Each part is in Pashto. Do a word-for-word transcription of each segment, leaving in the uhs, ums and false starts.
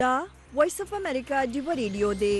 دا وایس اف امریکا ډیو ریډیو دی.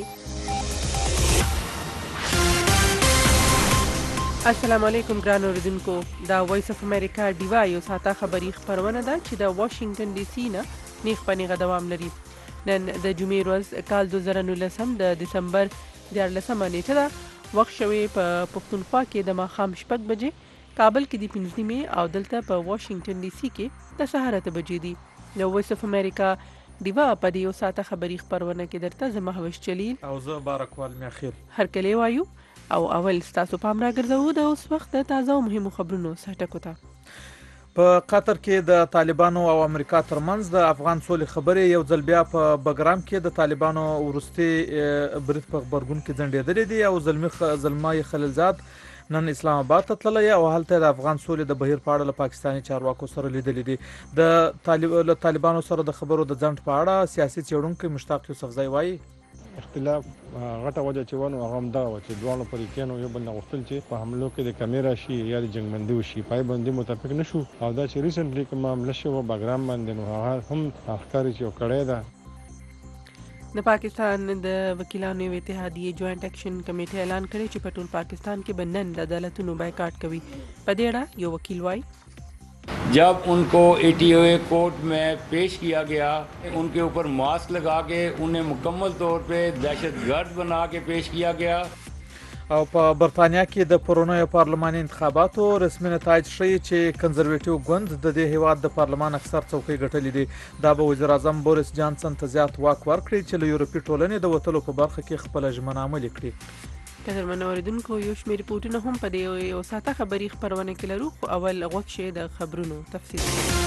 السلام علیکم ګران اوریدونکو. دا وایس اف امریکا ډیوا یو ساته خبری خبرونه ده چې د واشنگټن ډي سي نه نیغ په نیغه دوام لري. نن د جمعې ورځ کال دوه زره نولسم د دسمبر دیارلسمه نیټه ده. وخت شوی په پښتونخوا کې د ماښام شپږ بجې، کابل کې د پنځه نیمې او دلته په واشنگټن ډي سي کې د سهار اته بجې دي. د وایس اف امریکا دیوا په دې یو ساته خبری خبرونه کې درته زه مهوش جلیل او زه بارکوال میاخیل هرکلی وایو. او اول ستاسو پام راګرځو د اوس وخت د تازه او مهمو خبرونو سرټکو ته. په قطر کې د طالبانو او امریکا ترمنځ د افغان سولې خبرې یو ځل بیا په بګرام کې د طالبانو وروستي برید په خبرګون کې ځنډېدلې دي او زلمی زلمای خلیلزاد نن اسلام آباد ته تللی او هلته د افغان سولې د بهیر په اړه له پاکستاني چارواکو سره لیدلې دي. د طالب له طالبانو سره د خبرو د ځنډ په اړه سیاسي څېړونکی مشتاق یوسفزی وایي اختلاف غټه وجه چې ونه هغه همدغه وه چې دواړو فریقینو یو بل نه غوښتل چې په حملو کې د کمې راشي یا د جنګبندي وشي. پای باندې متفق نه شو او دا چې ریسنټلی کومه حمله شوې بګرام باندې نو هغه هم ښکاري چې یو کړی ده. د پاکستان د وکیلانو یو اتحادیې جوائنٹ ایکشن کمیټه اعلان کړی چې په ټول پاکستان کې به نن د عدالتونو بایکاټ کوي. په دې اړه یو وکیل وایي जब उनको A T O a court में पेश किया गया, उनके ऊपर मास्क लगा के उन्हें मुकम्मल तौर पे दहशतगर्द बना के पेश किया गया. او په برطانیا کې د پرونیو پارلماني انتخاباتو رسمي نتایج ښیي چې کنزرویټیو ګوند د دې هیواد د پارلمان اکثر څوکۍ ګټلې دي. دا به وزیر اعظم بوریس جانسن ته زیات واک ورکړي چې له یورپي ټولنې د وتلو په برخه کې خپله ژمنه عملي کړي. قدرمنو اوریدونکو، یو شمېر ریپورټونه هم په دې یو ساته خبري خبرونه کې لرو، خو اول غوږ شئ د خبرونو تفصیل.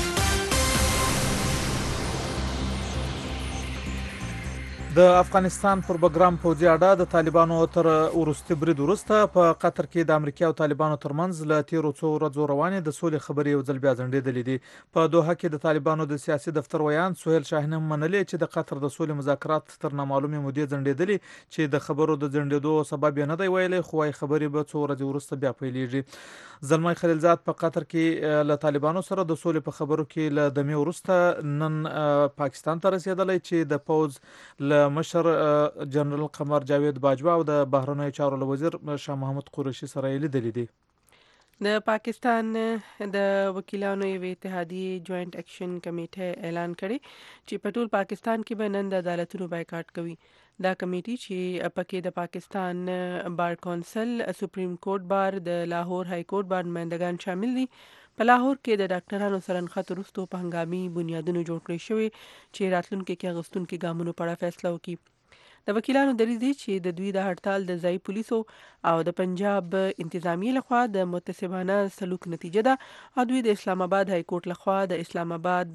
د افغانستان پر بګرام پوځي اډه د طالبانو تر وروستي برید وروسته په قطر کې د امریکا او طالبانو ترمنځ له تیرو څو ورځو روانې د سولې خبرې یو ځل بیا ځنډېدلې دي. په دوحه کې د طالبانو د سیاسي دفتر ویان سهیل شاهین هم منلې چې د قطر د سولې مذاکرات تر نامعلومې مودې ځنډېدلي چې د خبرو د ځنډېدو سبب یې نه دی ویلی، خو وايي خبرې به څو ورځې وروسته بیا پیلېږي. زلمای خلیلزاد په قطر کې له طالبانو سره د سولې په خبرو کې له دمې وروسته نن پاکستان ته رسېدلی چې د پوځ له مشر جنرال قمر جاوید باجوه او د بهرنیو چارو له وزیر شاه محمود قریشي سره یې لیدلي دي. د پاکستان د وکیلانو یو اتحادیې جوائنٹ ایکشن کمیټه اعلان کړی چې په ټول پاکستان کې به نن د عدالتونو بایکاټ کوي. دا کمیټه چې پکې د پاکستان بار کونسل، سپریم کورټ بار، د لاهور های کورټ بار نمائندگان شامل دي. په لاهور کې د ډاکټرانو سره نښت وروسته په هنګامي بنیادونو جوړ کړی شوی چې راتلونکي کې اغوستونکي ګامونو په اړه فیصله وکړي. د وکیلانو دریځ دی چې د دوی د هړتال د ځایي پولیسو او د پنجاب انتظامیې لخوا د متعصبانه سلوک نتیجه ده او دوی د اسلام آباد های کورټ لخوا د اسلام آباد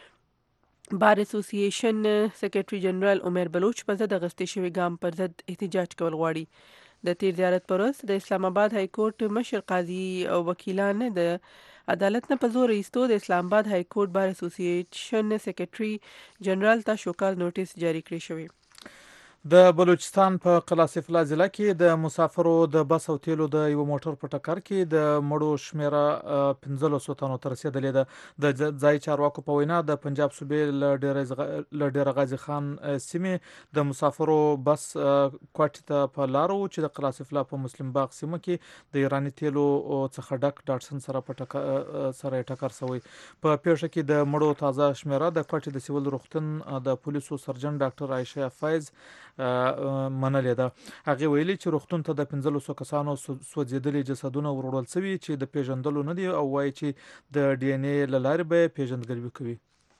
بار اسوسییشن سیکریټري جنرال عمر بلوچ په ضد اخیستل شوي ګام پر ضد احتجاج کول غواړي. د تیر زیارت پر ورځ د اسلام آباد های کورټ مشر قاضي او وکیلان د عدالت نه په زور ایستو د اسلام آباد های کورټ بار اسوسییشن سیکریټري جنرال ته شوکاز نوټیس جاری کړی شوی. د بلوچستان په قلاصفلا ضلع کې د مسافرو د بس او تیلو د یو موټر په ټکر کې د مړو شمیره پنځلسو تنو ته رسېدلې ده. د ځایي چارواکو په وینا د پنجاب صوبې له ډیره غازي خان سیمې د مسافرو بس کوټې ته په لار و چې د قلاصفلا په مسلم باغ سیمه کې د ایراني تیلو څخه ډک ډاټسن سره په سره ټکر شوی. په پیښه کې د مړو تازه شمیره د کوټې د سیول روغتون د پولیسو سرجن ډاکټر عایشه فیض منلې ده. هغه ویلي چې روغتون ته د پنځلسو کسانو سوځېدلي جسدونه وروړل شوي چې د پیژندلو نه دي او وایي چې د ډي ان اے له لارې به پیژندګلوي کوي.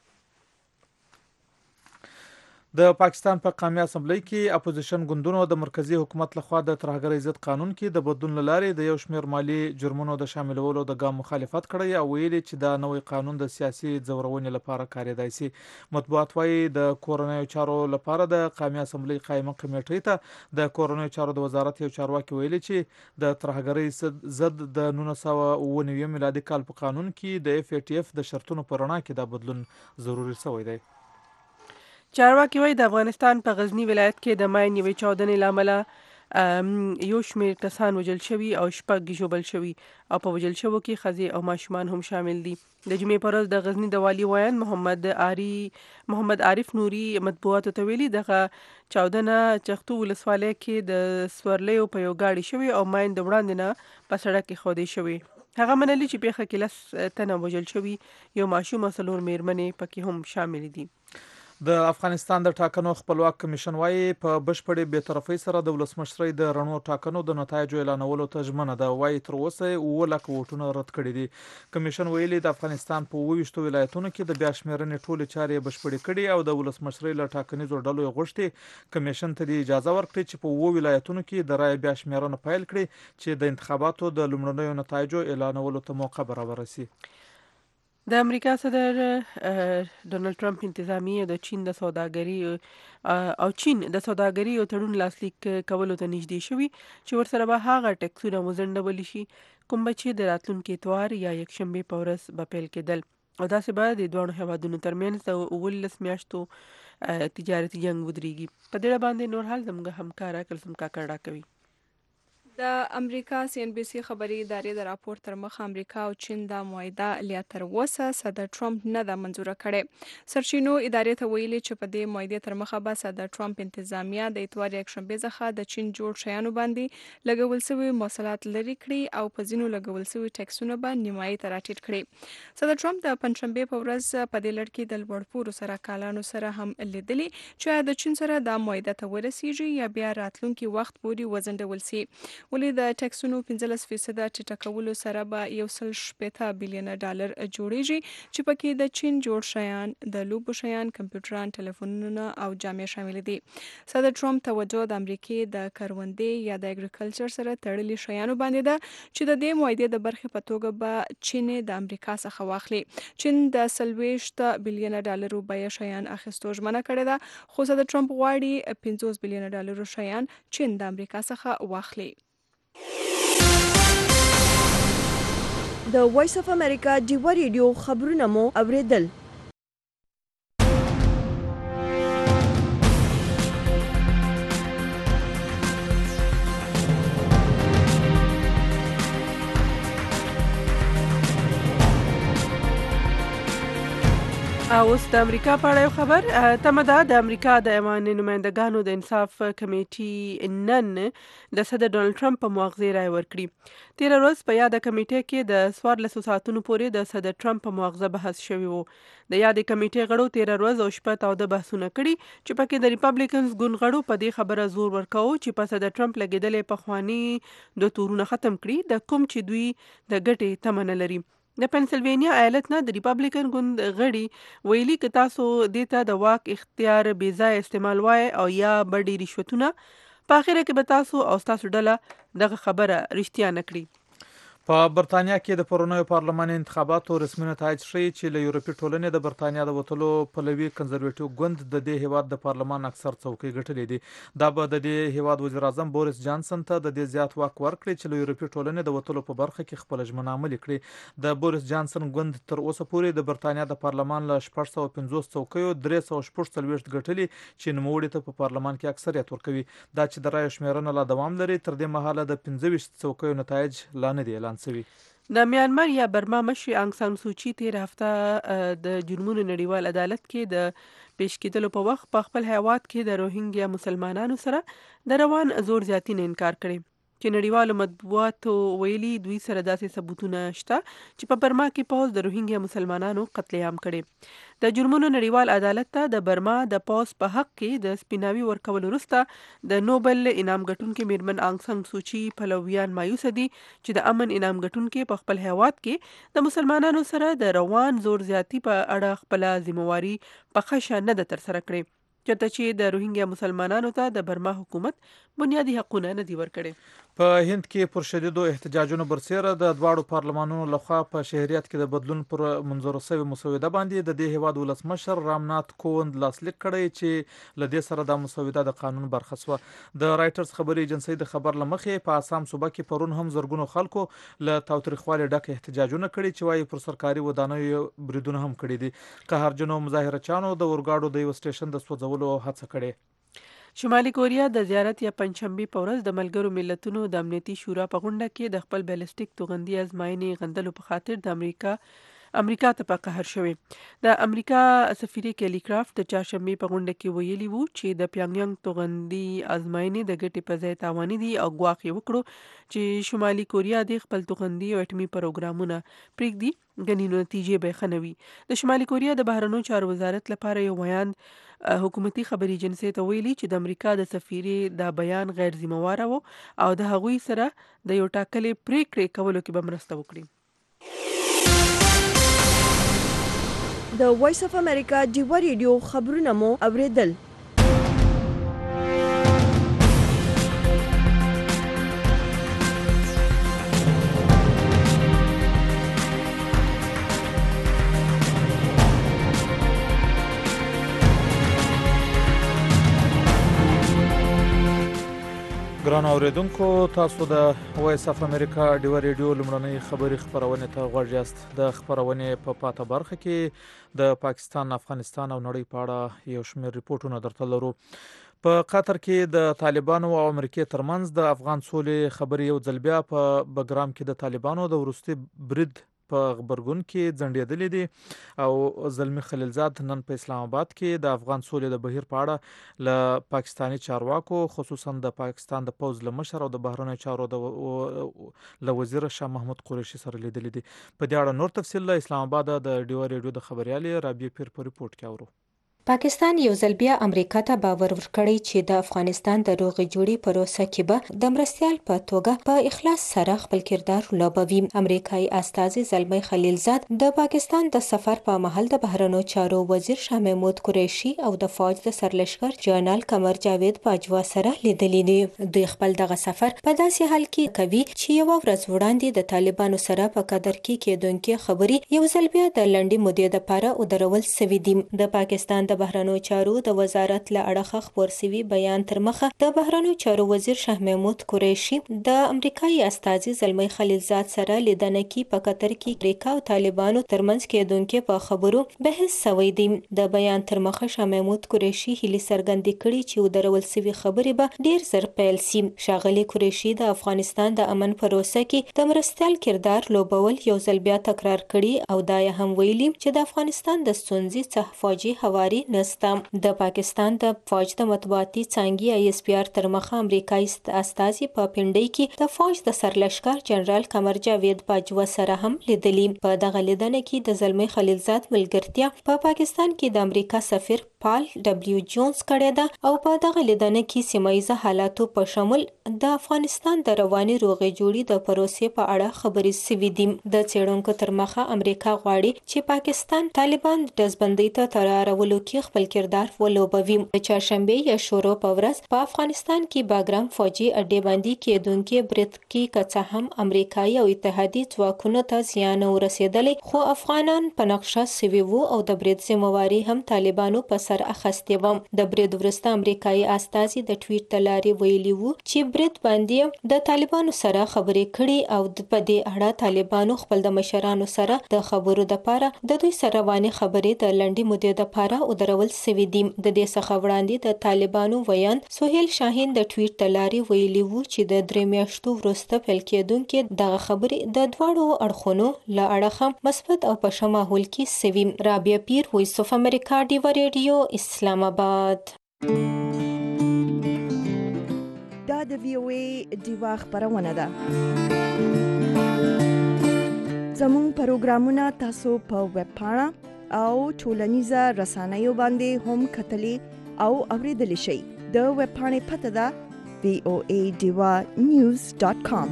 د پاکستان په قومي اسمبلی کې اپوزیشن ګوندونو د مرکزی حکومت لخوا د ترهګرۍ ضد قانون کې د بدلون لارې د یو شمېر مالی جرمونو د شاملولو د ګام مخالفت کړی او ویلي چې دا نوې قانون د سیاسي ځورونې لپاره کارېدای شي. مطبوعات وایي د کورنیو چارو لپاره د قومي اسمبلی قائمه کمیټې ته د کورنیو چارو د وزارت یو چارواکي ویلي چې د ترهګرۍ ضد د نولس سوه اوه نوي میلادي کال په قانون کې د اف ای ټي اف د شرطونو په رڼا کې دا بدلون ضروري شوی دی. چارواکي وایي د افغانستان په غزني ولایت کې د ماین یوې چاودنې له امله یو شمېر کسان وژل شوي او شپږ ژوبل شوي او په وژل شوو کې ښځې او ماشومان هم شامل دي. د جمعې پر ورځ د غزني د والي ویان محمد عاری محمد عارف نوري مطبوعاتو ته ویلي دغه چاودنه چختو ولسوالۍ کې د سورلیو په یو ګاډي شوي او ماین د وړاندې نه په سړک کې ښودې شوي. هغه منلي چې پیښه کې لس تنه وژل شوي، یو ماشوم او څلور میرمنې پکې هم شامل دي. د افغانستان د ټاکنو خپلواک کمیشن وايي په بشپړې بېطرفۍ سره د ولسمشرۍ د رڼو ټاکنو د نتایجو اعلانولو ته ژمنه ده. وايي تر اوسه اووه لک ووټونه رد کړي دي. کمیشن ویلي د افغانستان په اووه ویشتو ولایتونو کې د بیا شمېرنې ټولې چارې بشپړې کړي او د ولسمشرۍ له ټاکنیزو ډلو یې غوښتي کمیشن ته د اجازه ورکړي چې په اووه ولایتونو کې د رایې بیا شمېرنه پیل کړي چې د انتخاباتو د لومړنیو نتایجو اعلانولو ته موقع برابره شي. د امریکا صدر ډونالد ټرمپ انتظامیه د چین د سوداګري او چین د سوداګري او تړون لاسلیک کولو ته نږدې شوي چې ورسره به هغه ټکسونه وځنډول شي کوم به چې د راتلونکي اتوار یا یکشنبې په ورځ به پیل کېدل او داسې به د دواړو هیوادونو ترمنځ د اوولس میاشتو تجارتي جنګ ودرېږي. په دې باندې نور حال زموږ همکاره کلثوم کاکړ کوي. د امریکا سی ان بي سي خبري ادارې د راپور تر مخ امریکا او چین دا معاهده لا تر اوسه صدر ټرمپ نه ده منزوره کړې. سرچینو ادارې ته ویلي چې په دې معاهده تر مخه به صدر ټرمپ انتظامیه د اتوار یکشنبې څخه د چین جوړ شیانو باندې لګول شوي موصلات لري کړي او په ځینو لګول شوي ټکسونه به نیمایي ته راټیټ کړي. صدر ټرمپ د پنځشنبې په ورځ په دې لړ کې د لوړپوړو سرکالانو سره هم لیدلي چې د چین سره دا معاهده ته ورسیږي یا بیا راتلونکي وخت پورې وځنډول شي. ولې د ټکسونو پنځلس فیصده ټیټه کولو سره به یو سل شپېته بیلیونه ډالر جوړیږي چې پکې د چین جوړ شیان، د لوبو شیان، کمپیوټران، ټلیفونونه او جامې شامل دي. صدر ټرمپ توجه د امریکې د کروندې یا د اګریکلچر سره تړلي شیانو باندې ده چې د دې معاهدې د برخې په توګه به چین د امریکا څخه واخلي. چین د څلوېښت بیلیونه ډالرو بیه شیان اخیستو ژمنه کړې ده، خو صدر ټرمپ غواړي پنځوس بیلیونه ډالرو شیان چین د امریکا څخه واخلي. د وایس اف امریکا ډیوه ریډیو خبرونه مو اوریدل. او اوس د امریکا په اړه یو خبر. تمه ده د امریکا د ایوان نمایندګانو د انصاف کمیټې نن د صدر ډونالد ټرمپ په مواخذې رایه ورکړي. تېره ورځ په یاده کمیټې کې د څوارلسو ساعتونو پورې د صدر ټرمپ په مواخذه بحث شوی و. د یادې کمیټې غړو تېره ورځ او شپه تاوده بحثونه کړي چې پکې د ریپبلیکنز ګوند غړو په دې خبره زور ورکاوه چې په صدر ټرمپ لګېدلې پخواني دوه تورونه ختم کړي، د کوم چې دوی د ګټې تمه نه لري. د پنسلوینیا ایالت نه د ریپبلیکن ګوند غړي ویلي که تاسو دې ته د واک اختیار بې ځای استعمال وای او یا بډې رشوتونه، په اخره کې به تاسو او تاسو ډله دغه خبره رښتیا نه کړي. په برتانیا کې د پرونیو پارلماني انتخاباتو رسمي نتایج ښیي چې له یورپي ټولنې د برتانیا د وتلو پلوي کنزرویټیو ګوند د دې هیواد د پارلمان اکثر څوکۍ ګټلې دي. دا به د دې هیواد وزیر اعظم بوریس جانسن ته د دې زیات واک ورکړي چې له یورپي ټولنې د وتلو په برخه کې خپل ژمنه عملي کړي. د بوریس جانسن ګوند تر اوسه پورې د برتانیا د پارلمان له شپږ سوه پنځوس څوکیو درې سوه شپږ څلوېښت ګټلي چې نوموړي ته په پارلمان کې اکثریت ورکوي. دا چې د رایو شمېرنه لا دوام لري، تر دې مهاله د پنځه ویشت څوکیو نتایج لا نه دي اعلان شوي. د میانمار یا برما مشر انګ سان سوچي تېره هفته د جرمونو نړیوال عدالت کې د پیش کېدلو په وخت په خپل هیواد کې د روهینګیا مسلمانانو سره د روان زور زیاتي نه انکار کړی چې نړیوالو مطبوعاتو ویلي دوی سره داسې ثبوتونه شته چې په برما کې پوځ د روهینګیا مسلمانانو قتل عام کړي. د جرمونو نړیوال عدالت ته د برما د پوځ په حق کې د سپیناوي ورکولو وروسته د نوبل انعام ګټونکې میرمن انګ سان سوچي پلویان مایوسه دي چې د امن انعام ګټونکې په خپل هیواد کې د مسلمانانو سره د روان زور زیاتی په اړه خپل ذمہواری په خښه نه ده ترسره کړې، چېرته چې د روهینګیا مسلمانانو ته د برما حکومت بنیادي حقونه نه دي ورکړي. په هند کې پر شدیدو احتجاجونو برسیره د دواړو پارلمانونو لخوا په شهریت کې د بدلون پر منظور شوې مسوده باندې د دې هیواد ولسمشر رامنات کووند لاسلیک کړی چې له دې سره د مسوده د قانون برخه شوه. د رایټرز خبري ایجنسۍ د خبر له مخې په آسام صوبه کې پرون هم زرګونو خلکو له تاوتریخوالي ډک احتجاجونه کړي چې وايي پر سرکاري ودانیو بریدونه هم کړي دي. قهرجنو مظاهرچیانو د اورګاډو د یو سټیشن د سوځولو هڅه کړې. شمالي کوریا د زیارت یا پنځشنبې په ورځ د ملګرو ملتونو د امنیتي شورا په غونډه کې د خپل بیلسټیک توغندي ازمایښتي غندلو په خاطر د امریکا امریکا ته په قهر شوی. د امریکا سفیر کیلی کرافت د چهارشنبې په غونډه کې ویلي وو چې د پیانګیانګ توغندي ازمایښتي د ګټې په ځای تاواني دي او ګواښ یې وکړو چې شمالي کوریا د خپل توغندي او اټومي پروګرامونه پرېږدي ګنې نتیجې به ښه نه وي. د شمالي کوریا د بهرنیو چارو وزارت لپاره یو بیان حکومتي خبري ایجنسی ته ویلي چې د امریکا د سفیرې دا بیان غیر ذمہواره و او د هغوی سره د یو ټاکلې پریکړې کولو کې به مرسته وکړي. د وایس اف امریکا ډیوا ریډیو خبرونه مو اوریدل. ګران اوریدونکو، تاسو د وایس اف امریکا ډیوا ریډیو لمړنۍ خبري خبرونه ته غوږ یاست. د خبرونې په پاته برخه کې د پاکستان، افغانستان او نړۍ په اړه یو شمېر ریپورتونه درته لرو. په قطر کې د طالبانو او امریکای ترمنځ د افغان سولې خبرې یو ځل بیا په بګرام کې د طالبانو د وروستي برید په خبرګون کې ځنډېدلې دي او زلمی خلیلزاد نن په اسلام آباد کې د افغان سولې د بهیر په اړه له پاکستاني چارواکو، خصوصا د پاکستان د پوز له مشر او د بهرنیو چارو د له وزیر شاه محمود قریشي سره لیدلې دي. په دې اړه نور تفصیل له اسلام آباد د ډیوا ریډیو د خبريالې رابعه پیر په ریپورت کې اورو. پاکستان یو ځل بیا امریکا ته باور ورکړی چې د افغانستان د روغې جوړې پروسه کې به د مرستیال په توګه په اخلاص سره خپل کردار لوبوي. امریکایي استازي زلمی خلیلزاد د پاکستان د سفر په مهال د بهرنیو چارو وزیر شاه محمود قریشي او د فوج د سرلشکر جنرال قمر جاوید باجوا سره لیدلې دي. دوی خپل دغه سفر په داسې حال کې کوي چې یو ورځ وړاندې د طالبانو سره په قدر کې کېدونکې خبرې یو ځل بیا د لنډې مودې لپاره ودرول شوې دي. د پاکستان د بهرنیو چارو د وزارت له اړخه خپور شوي بیان تر مخه د بهرنیو چارو وزیر شاه محمود قریشي د امریکایي استازي زلمی خلیلزاد سره لیدنه کې په قطر کې امریکا او طالبانو ترمنځ کېدونکې په خبرو بحث شوی دی. د بیان تر مخه شاه محمود قریشي هیله څرګندې کړې چې ودرول شوي خبرې به ډیر زر پیل شي. ښاغلي قریشي د افغانستان د امن پروسه کې د مرستیال کردار لوبول یو ځل بیا تکرار کړي او دا هم ویلي چې د افغانستان د ستونزې څخه فوجي هواري نسته. د پاکستان د فوج د مطبوعاتي څانګې آی اس پی آر تر مخه امریکایي استازي په پنډۍ کې د فوج د سرلشکر جنرال قمر جاوید باجوا سره هم لیدلې. په دغه لیدنه کې د زلمی خلیلزاد ملګرتیا په پاکستان کې د امریکا سفیر پال ډبلیو جونز کړی ده او په دغه لیدنه کې سیمه ییزه حالاتو په شمول د افغانستان د رواني روغې جوړې د پروسې په اړه خبرې شوې دي. د څېړونکو تر مخه امریکا غواړي چې پاکستان طالبان د ډزبندۍ ته تیارولو کې خپل کردار ولوبوي. د چهارشنبې یا شورو په ورځ په افغانستان کې باګرام فوجي اډې باندې کېدونکې برید کې که څه هم امریکایي او اتحادي ځواکونو ته زیان ورسېدلی خو افغانان په نقشه سوي وو او د برید ذمہواري هم طالبانو په سر اخیستې وه. د برید وروسته امریکایي استازي د ټویټ له لارې ویلي وو چې برید باندې د طالبانو سره خبرې کړي او په دې اړه طالبانو خپل د مشرانو سره د خبرو دپاره د دوی سره روانې خبرې د لنډې مودې دپاره ودرول شوي دي. د دې څخه وړاندې د طالبانو ویان سهیل شاهین د ټویټ له لارې ویلي وو چې د درې میاشتو وروسته پیل کېدونکې دغه خبرې د دواړو اړخونو له اړخه مثبت او په ښه ماحول کې شوي. رابعه پیر، وایس اف امریکا ډیوا ریډیو، اسلام آباد. دا د وی او ای ډیوا خبرونه ده. زموږ پروګرامونه تاسو په ویب پاڼه او ټولنیزه رسنیو باندې هم کتلی او اوریدلی شئ. د ویب پاڼې پته ده وی او ای ډیوا نیوز ډاټ کام.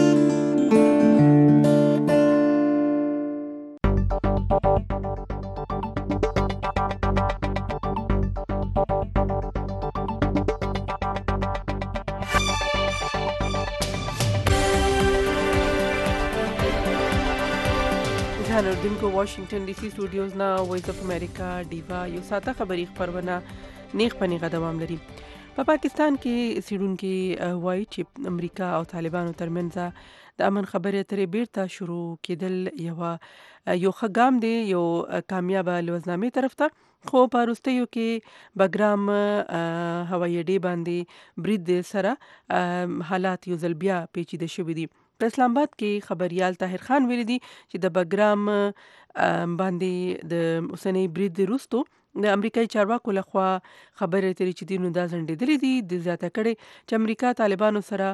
اوریدونکو واشنگټن ډي سي سټوډیوز نه وایس اف امریکا ډیوا یو ساته خبري خبرونه نیغ په نیغه دوام لري. په پاکستان کې سیډونکو وایي چې امریکا او طالبانو ترمنځ د امن خبرې اترې بیرته شروع کېدل یو یو ښه ګام دی، یو کامیابه لوزنامې طرف ته. خو په وروستیو کې بګرام هوایي اډې باندې برید سره حالات یو ځل بیا پیچیده شوي دي. په اسلام آباد کې خبريال طاهر خان ویلي دي چې د بګرام باندې د اوسنۍ برید وروسته د امریکایي چارواکو لخوا خبرې ترې چې دینو دا ځنډېدلې دي د زیاته کړي چې امریکا طالبانو سره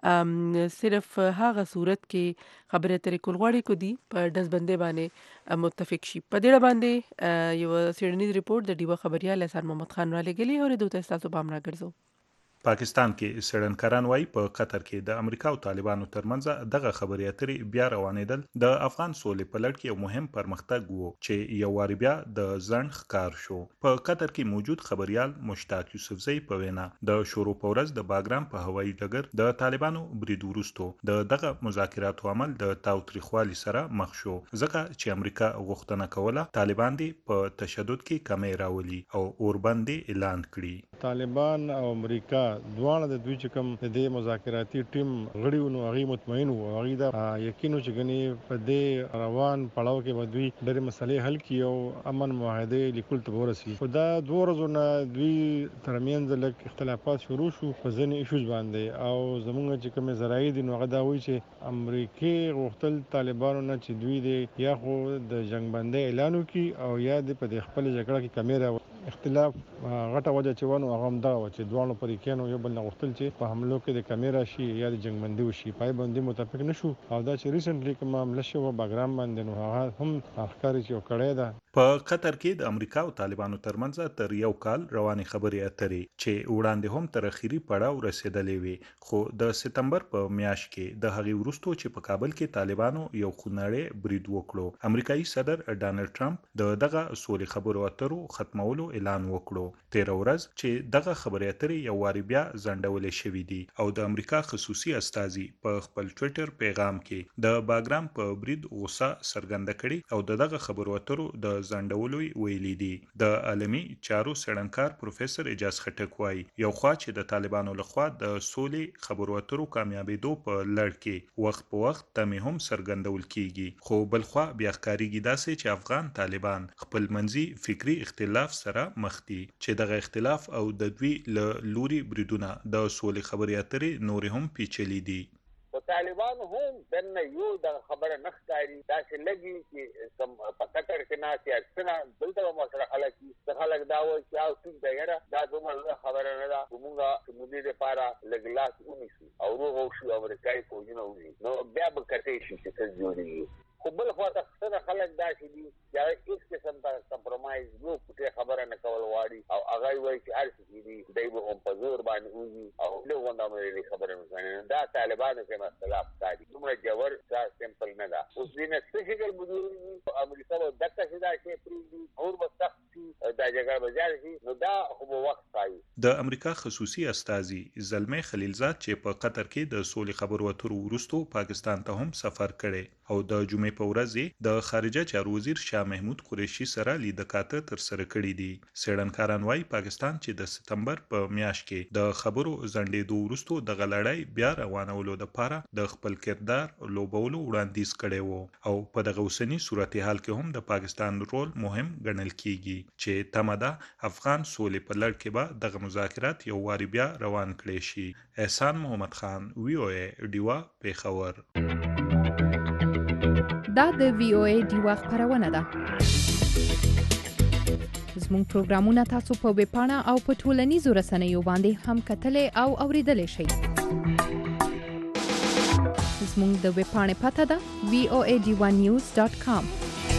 صرف هغه صورت کې خبرې ترې کول غواړي کو دي په ډزبندۍ باندې متفق شي. په دې باندې یو سیډنیز ریپورت د ډیوه خبريال احسان محمد خان را لګلی او د دوه تاسو پام راګرځو. پاکستان کې سړنکران وای په قطر کې د امریکا او طالبانو ترمنځ دغه خبرې اترې بیا روانېدل د افغان سولې په لړ کې یو مهم پرمختګ وو چې یو واری بیا د ځنډ ښکار شو. په قطر کې موجود خبريال مشتاق یوسفزئی په وینا د شروع په ورځ د باګرام په هوایي ډګر د طالبانو برید وروسته د دغه مذاکراتو عمل د تاوتریخوالي سره مخ شو ځکه چې امریکا غوښتنه کوله طالبان دې په تشدد کې کمی راولي او اوربندې اعلان کړي. طالبان او امریکا دواړه د دوی چې کوم د دې مذاکراتي ټیم غړي ونو هغه مطمئن وو هغه دا یقینو چې غني په دې روان پړاو کې به دوی ډېرې مسلې حل کړي او امن معاهده لیکل ته ورسي. خدا دوه ورځې نه دوی ترمنځ لږ اختلافات شروع شو په ځینې ایشوز باندې او زمونږ چې کوم زراعي دي نو هغه دا وایي چې امریکای غوښتل طالبانو نه چې دوی د یا خو د جنگ بندي اعلان وکړي او یا د په خپل جګړه کې کمی راوړي. اختلاف غټه وجه چې ونه هغه هم دا و چې دوه پرې کېنو یو بل نه غوښتل چې په حملو کې د کیمرا شي یا د جنگ بندي وشي پای باندې متفق نشو او دا چې ریسنټلی کوم معاملې شو باګرام باندې نو هغه هم اخکاری چې کړی دا. په قطر کې د امریکا او طالبانو ترمنځ تر یو کال رواني خبرې اترې چې وړاندې هم تر اخیری پړاو رسیدلې وي خو د سپتمبر په میاشت کې د هغې وروسته چې په کابل کې طالبانو یو خونړی برید وکړو امریکایي صدر ډانلډ ټرمپ د دغه سولې خبرو اترو ختمولو اعلان وکړو. تیر ورځ چې دغه خبرې اترې یو واری بیا ځنډولې شوې دي او د امریکا خصوصي استازي په خپل ټوئیټر پیغام کې د باګرام په برید غوسه څرګنده کړې او دغه خبرو اترو د ځنډولو ویلي دي. د عالمي چارو څېړنکار پروفیسور اجاز خټک وایي یو خوا چې د طالبانو لخوا د سولې خبرو اترو کامیابېدو په لړ کې وخت په وخت تمې هم څرګندول کیږي خو بل خوا بیا ښکارېږي داسې چې افغان طالبان خپل منځي فکری اختلاف سره مخ دي چې دغه اختلاف او د دوی له لوري بریدونه د سولې خبرې اترې نورې هم پیچلي دي. طالبان هم دنه یو د خبره نخکاری دا چې لګي چې سم په قطر کې نه چې اکثره دلته مسله خلک چې خلک دا وایي چې او څنګه دا یاره دا دومره خبره نه ده موږ مدیر لپاره لګلاس ونیسو او روغ شو امریکایي فوجونه وي نو بیا به کټې شي چې څه جوړیږي. خو بل خو اکثره خلک دا چې دي چې هیڅ قسم ته کمپرمایز نو پټه خبره نه کول غواړي او هغه وایي چې هر څه دي دوی به هم په زور باندې وځي او له غونډه مې خبره نه دا طالبانو کې مسله کوي دومره جوړ دا سمپل نه ده. اوس دې څه شکل مدیر امریکا د دغه څه دا چې پری اور وسخت دا جګړه بازار شي نو دا خو وخت کوي. د امریکا خصوصي استازي زلمه خلیلزاد چې په قطر کې د سولې خبرو اترو وروسته پاکستان ته هم سفر کړي او د جمعې په ورځ د خارجه چارو وزیر شاه محمود قریشي سره لیدکاته تر سره کړې دي. سړنکاران وايي پاکستان چې د سپتمبر په میاشت کې د خبرو ځنډېدو وروسته د غلړای بیا روانولو لپاره د خپل کردار لوبولو وړاندیز کړي وو او په دغه اوسنی صورتحال کې هم د پاکستان رول مهم ګڼل کیږي چې تمدا افغان سولې په لړ کې به دغه مذاکرات یو واری بیا روان کړي شي. احسان محمد خان وی او ای ډیوا پیښور. دا د وی او ای ډیوا خبرونه ده. زموږ پروګرامونه تاسو په ویب پاڼه او په ټولنیزو رسنیو باندې هم کتلې او اوریدلې شئ. زموږ د ویب پاڼې پته ده وی او ای ډیوا نیوز ډاټ کام.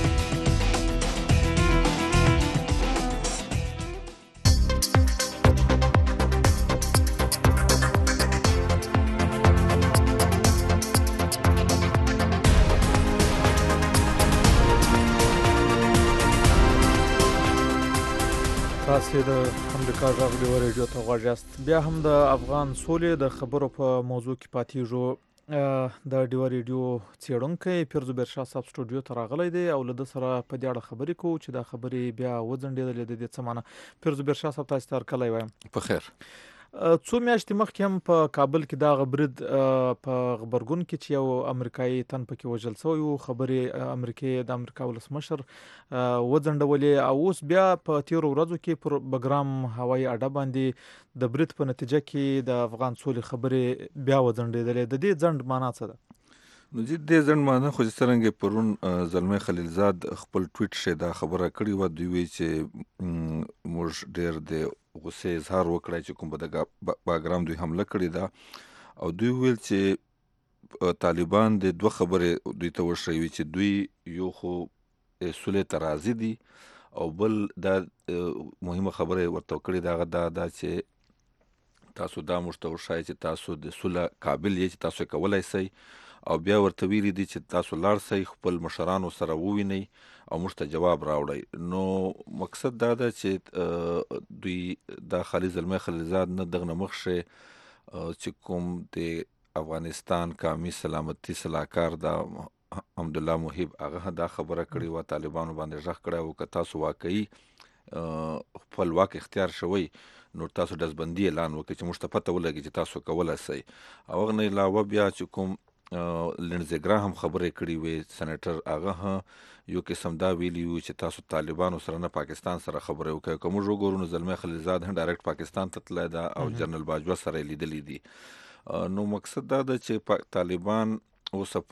تاسو د امریکا غږ ډیو رادیو ته غواړئ بیا هم د افغان سولې د خبرو په موضوع کې پاتېږو. د ډیو رادیو څېړونکی پیرزو برشا صاحب سټوډیو ته راغلی دی او له ده سره په دې اړه خبرې کوو چې دا خبرې بیا وځنډېدلې د دې څه معنی. پیرزو برشا صاحب تاسو ته هرکلی وایم. په خیر. څو میاشتې مخکې هم په کابل کې دا غبرد په غبرګون کې چې یو امریکایي تن پکې وژل شوی و، خبرې امریکای د امریکا ولسمشر وځنډولې او اوس بیا په تیرو ورځو کې پر بګرام هوایي اډه باندې د برید په نتیجه کې د افغان سولې خبرې بیا وځنډېدلې. د دې ځنډ معنا څه ده؟ نو چې دې ځنډ معنا خو چې څرنګه پرون زلمی خلیلزاد خپل ټویټ شه دا خبره کړې و، دوی وی چې موږ ډېر د غصې اظهار وکړی چې کوم به د باګرام دوی حمله کړې ده، او دوی ویل چې طالبان د دوه خبرې دوی ته وشوي چې دوی یو خو سولې ته راضي دي، او بل دا مهمه خبره ورته کړې ده هغه دا ده چې تاسو دا موږ ته وښایئ چې تاسو د سوله قابل یې، چې تاسو یې کولی شئ، او بیا ورته ویلي دي چې تاسو لاړ شئ خپل مشرانو سره ووینئ او موږ ته جواب راوړئ. نو مقصد دا ده چې دوی دا خالي زلمی خلیلزاد نه دغه نه مخکې چې کوم د افغانستان قومي سلامتي صلاحکار دا حمدالله محب هغه دا خبره کړې وه، طالبانو باندې غږ کړی و که تاسو واقعي خپل واک اختیار شوی نو تاسو ډزبندي اعلان وکړئ چې موږ ته پته ولګي چې تاسو کولی شئ. او هغه نه علاوه بیا چې کوم لینزی ګراهم خبرې کړې وې سنیټر، هغه هم یو قسم دا ویلي وو چې تاسو طالبانو سره نه پاکستان سره خبرې وکړئ. که موږ وګورو نو زلمی خلیلزاد هم ډایرکټ پاکستان ته تللی ده او جنرال باجوه سره یې لیدلی دي. نو مقصد دا ده چې طالبان اوسه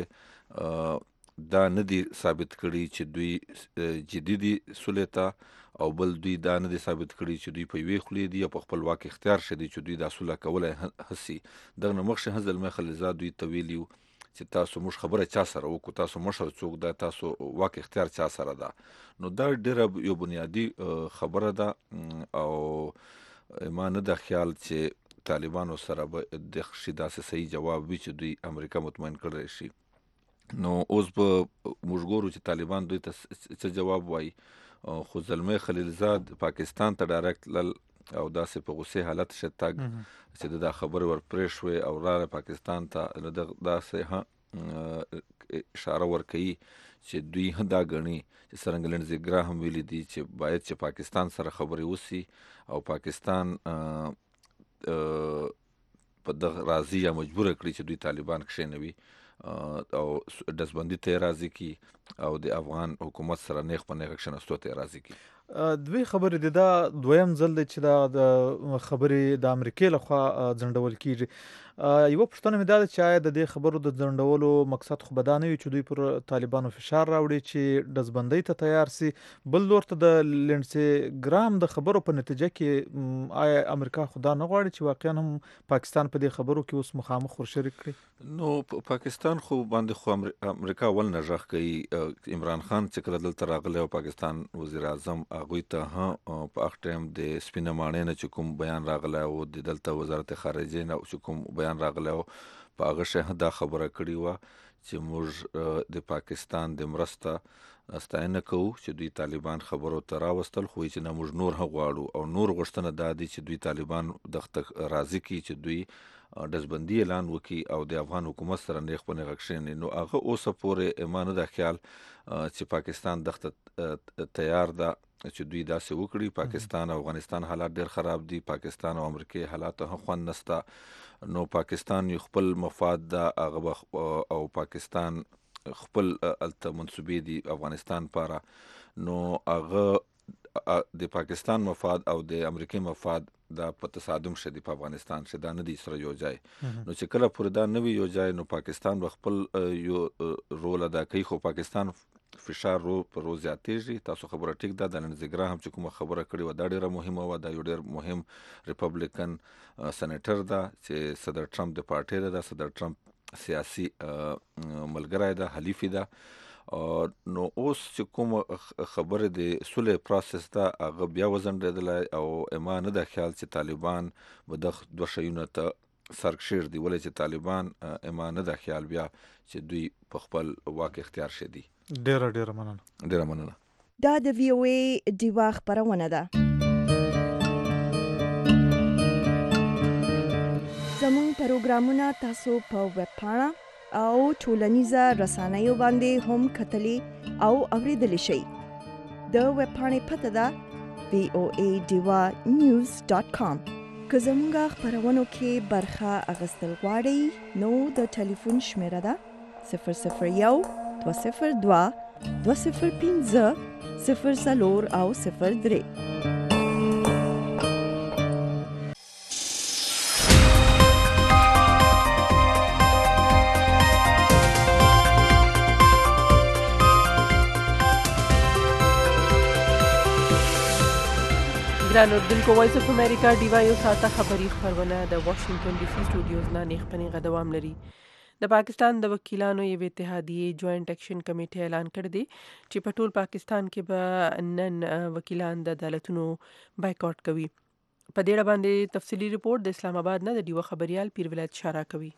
پورې دا نه دي ثابت کړي چې دوی جدي دي سولې ته، او بل دوی دا نه دي ثابت کړي چې دوی په یوې خولې دي او په خپل واک اختیار شه دي چې دوی دا سوله کولی هسي. دغه نه مخکې هم زلمی خلیلزاد دوی ته ویلي وو چې تاسو موږ خبره چا سره وکړو، تاسو مشر څوک ده، تاسو واک اختیار چا سره ده. نو دا ډېره یو بنیادي خبره ده، او ما نه ده خیال چې طالبانو سره به د شي داسې صحیح جواب وي چې دوی امریکا مطمئن کړی شي. نو اوس به موږ ګورو چې طالبان دوی ته څه جواب وایي. خو زلمی خلیلزاد پاکستان ته ډایرکټ لل او داسې په غصې حالت شه تګ چې دا خبرې ورپرې شوې او راغی پاکستان ته، نو داسې هم اشاره ورکوي چې دوی هم دا ګڼي چې څرنګه لینزی ګراهم ویلي دي چې باید چې پاکستان سره خبرې وسي او پاکستان په دغه راضي یا مجبوره کړي چې دوی طالبان کښېنوي او ډزبندي ته یې راضي کړي او د افغان حکومت سره نیغ په نیغه کښېنستو ته یې راضي کړي. دوی خبرې دي دا دویم ځل دی چې دا د خبرې د امریکای لخوا ځنډول کیږي. یوه پوښتنه مې دا ده چې آیا د دې خبرو د ځنډولو مقصد خو به دا نه وي چې دوی پر طالبانو فشار راوړي چې ډزبندۍ ته تیار سي؟ بل لور ته د لینزی ګرام د خبرو په نتیجه کې آیا امریکا خو دا نه غواړي چې واقعا هم پاکستان په دې خبرو کې اوس مخامخ ورشریک کړي؟ نو پاکستان خو باندې خو امریکا ول نه غږ کوي. عمران خان چې کله دلته راغلی او پاکستان وزیر اعظم هغوی ته هم په هغه ټایم د سپینه ماڼۍ نه چې کوم بیان راغلی او د دلته وزارت خارجې نه چې کوم بیان راغلی او په هغه شی هم دا خبره کړې وه چې موږ د پاکستان د مرسته ستاینه کوو چې دوی طالبان خبرو ته راوستل، خو چې نه موږ نور هم غواړو، او نور غوښتنه دا دي چې دوی طالبان دغه راضي کړي چې دوی ډزبندي اعلان وکړي او د افغان حکومت سره نیغ په نیغه کښېني. نو هغه اوسه پورې ما نه ده خیال چې پاکستان دغه تیار ده چې دوی داسې وکړي. پاکستان او افغانستان حالات ډېر خراب دي، پاکستان او امریکای حالات هم خوند نسته. نو پاکستان یو خپل مفاد ده هغه او پاکستان خپل الته منصوبې دي افغانستان پاره، نو هغه د پاکستان مفاد او د امریکای مفاد دا په تصادم شدي په افغانستان شه دا نه دي سره یو ځای. نو چې کله پورې دا نه وي یو ځای نو پاکستان به خپل یو رول ادا کوي، خو پاکستان فشار رو پر روز زیاتېږي. تاسو خبره ټیک ده، د لینزی ګراهم چې کومه خبره کړې وه دا ډېره مهمه وه. دا یو ډېر مهم ریپبلیکن سنیټر ده چې صدر ټرمپ د پارټۍ ده، د صدر ټرمپ سیاسي ملګری ده، حلیفي ده. نو اوس چې کوم خبره د سولې پروسس ده هغه بیا وځنډېدلی او ما نه ده خیال چې طالبان به دغه دوه شیونه ته سرکشیر دي، ولې چې طالبان ما نه ده خیال بیا چې دوی په خپل واک اختیار شه دي. ډېره ډېره مننه. ډېره مننه. دا د وی او ای ډیوا خپرونه ده. زموږ پروګرامونه تاسو په ویب پاڼه او ټولنیزه رسنیو باندې هم کتلی او اوریدلی شئ. د ویب پاڼې پته ده وی او ای ډیوا نیوز ډاټ کام. که زموږ خپرونو کې برخه اخیستل غواړئ نو د ټلیفون شمیره ده صفر صفر یو دوه صفر دوه دوه صفر پنځه صفر څلور او صفر درې. ګران اردوونکو وایس اف امریکا ډیوا یو ساعته خبري خبرونه د واشنگټن ډي سي سټوډیوز نه نیخپنې غدوام لري. د پاکستان د وکیلانو یو اتحادیه جوائنٹ ایکشن کمیټه اعلان کړ دی چې په ټول پاکستان کې به نن وکیلان د عدالتونو بایکاټ کوي. په دې اړه باندې تفصیلی ریپورت د اسلام آباد نه د ډیوا خبريال پیر ولایت اشاره کوي.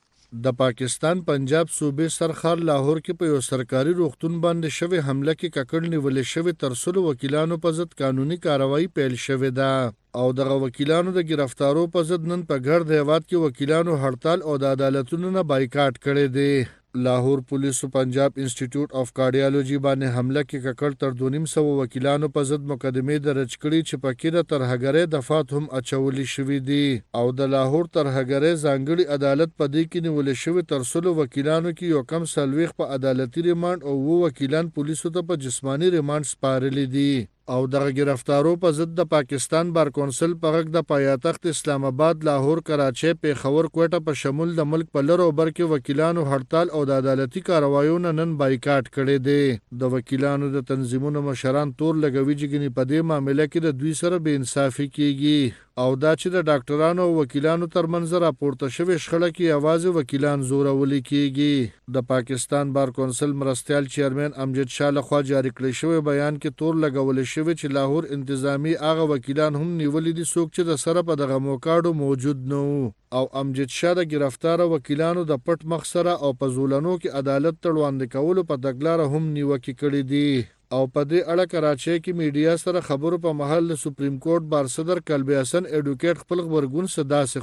د پاکستان پنجاب صوبې سرخار لاهور کې په یو سرکاري روغتون باندې شوې حمله کې ککړ نیولې شوې تر سلو وکیلانو په ضد قانوني کاروایی پیل شوې ده او دغه وکیلانو د گرفتارو په ضد نن په ګرد هیواد کې وکیلانو هړتال او د عدالتونو نه بایکاټ کړی دی. لاهور پولیسو پنجاب انسټیټیوټ اف کارډیالوجي باندې حمله کې ککړ تر دوه نیم سو وکیلانو په ضد مقدمې درج کړي چې پکې د ترهګرۍ دفعات هم اچولې شوې دي او د لاهور ترهګرۍ ځانګړي عدالت په دې کې نیولې شوې تر سلو وکیلانو کې یو کم څلوېښت په عدالتي ریمانډ او اووه وکیلان پولیسو ته په جسماني ریمانډ سپارلي دي او دغه گرفتارو په ضد د پاکستان بار کونسل په غږ د پایتخت اسلام آباد، لاهور، کراچۍ، پیښور، کوټه په شمول د ملک په لر او بر کې وکیلانو هړتال او د عدالتي کاروایونو نن بایکاټ کړی دی. د وکیلانو د تنظیمونو مشران تور لګوي چې ګنې په دې معاملې کې د دوی سره بې انصافي کیږي او دا چې د ډاکټرانو او وکیلانو ترمنځ راپورته شوې شخړه کې یوازې وکیلان زورولي کیږي. د پاکستان بار کونسل مرستیال چیرمن امجد شاه لخوا جاری کړی شوی بیان کې تور لګولې شوی چې لاهور انتظامی هغه وکیلان هم نیولې دي څوک چې د سره په دغه موکاډو موجود نه وو او امجد شاه د گرفتار وکیلانو د پټ مخ سره او په زولنو کې عدالت ته وړاندې کولو په تګلاره هم نیوکې کړې دي. او په دې اړه کراچۍ کې میډیا سره خبرو په محل د سپریم کورټ بار صدر کلبی حسن ایڈوکیٹ خپل خبرګون صدا سے